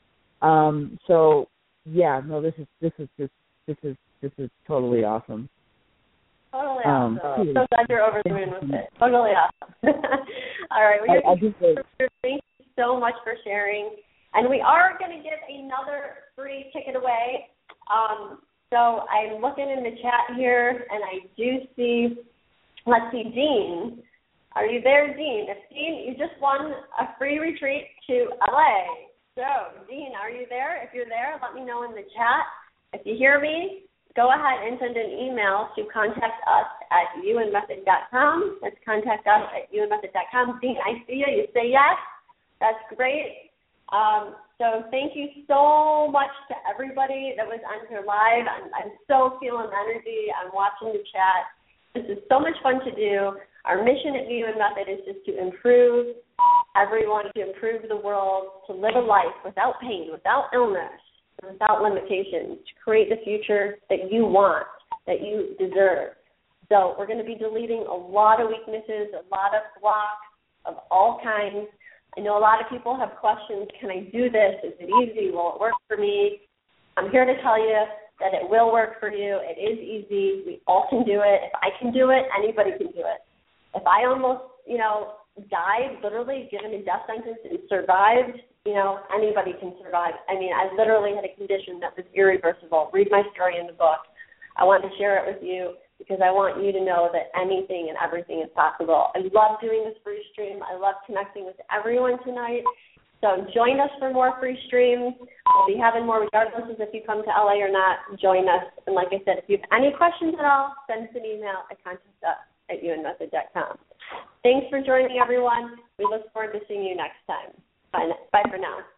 um. So yeah, no. This is this is just this is this is totally awesome. Totally um, awesome. I'm so glad you're over the moon with it. Totally awesome. All right. Well, I, I just, thank you so much for sharing. And we are going to give another free ticket away. Um, so I'm looking in the chat here, and I do see, let's see, Dean. Are you there, Dean? If Dean, you just won a free retreat to L A. So, Dean, are you there? If you're there, let me know in the chat. If you hear me, go ahead and send an email to contact us at U N method dot com. That's contact us at U N method dot com. Dean, I see you. You say yes. That's great. Um, so thank you so much to everybody that was on here live. I'm, I'm so feeling energy. I'm watching the chat. This is so much fun to do. Our mission at U N Method is just to improve everyone, to improve the world, to live a life without pain, without illness, without limitations, to create the future that you want, that you deserve. So we're going to be deleting a lot of weaknesses, a lot of blocks of all kinds. I know a lot of people have questions. Can I do this? Is it easy? Will it work for me? I'm here to tell you that it will work for you. It is easy. We all can do it. If I can do it, anybody can do it. If I almost, you know, died, literally given a death sentence and survived, you know, anybody can survive. I mean, I literally had a condition that was irreversible. Read my story in the book. I want to share it with you because I want you to know that anything and everything is possible. I love doing this free stream. I love connecting with everyone tonight. So join us for more free streams. We'll be having more regardless of if you come to L A or not. Join us. And like I said, if you have any questions at all, send us an email at contact us at U N method dot com. Thanks for joining, everyone. We look forward to seeing you next time. Bye, bye for now.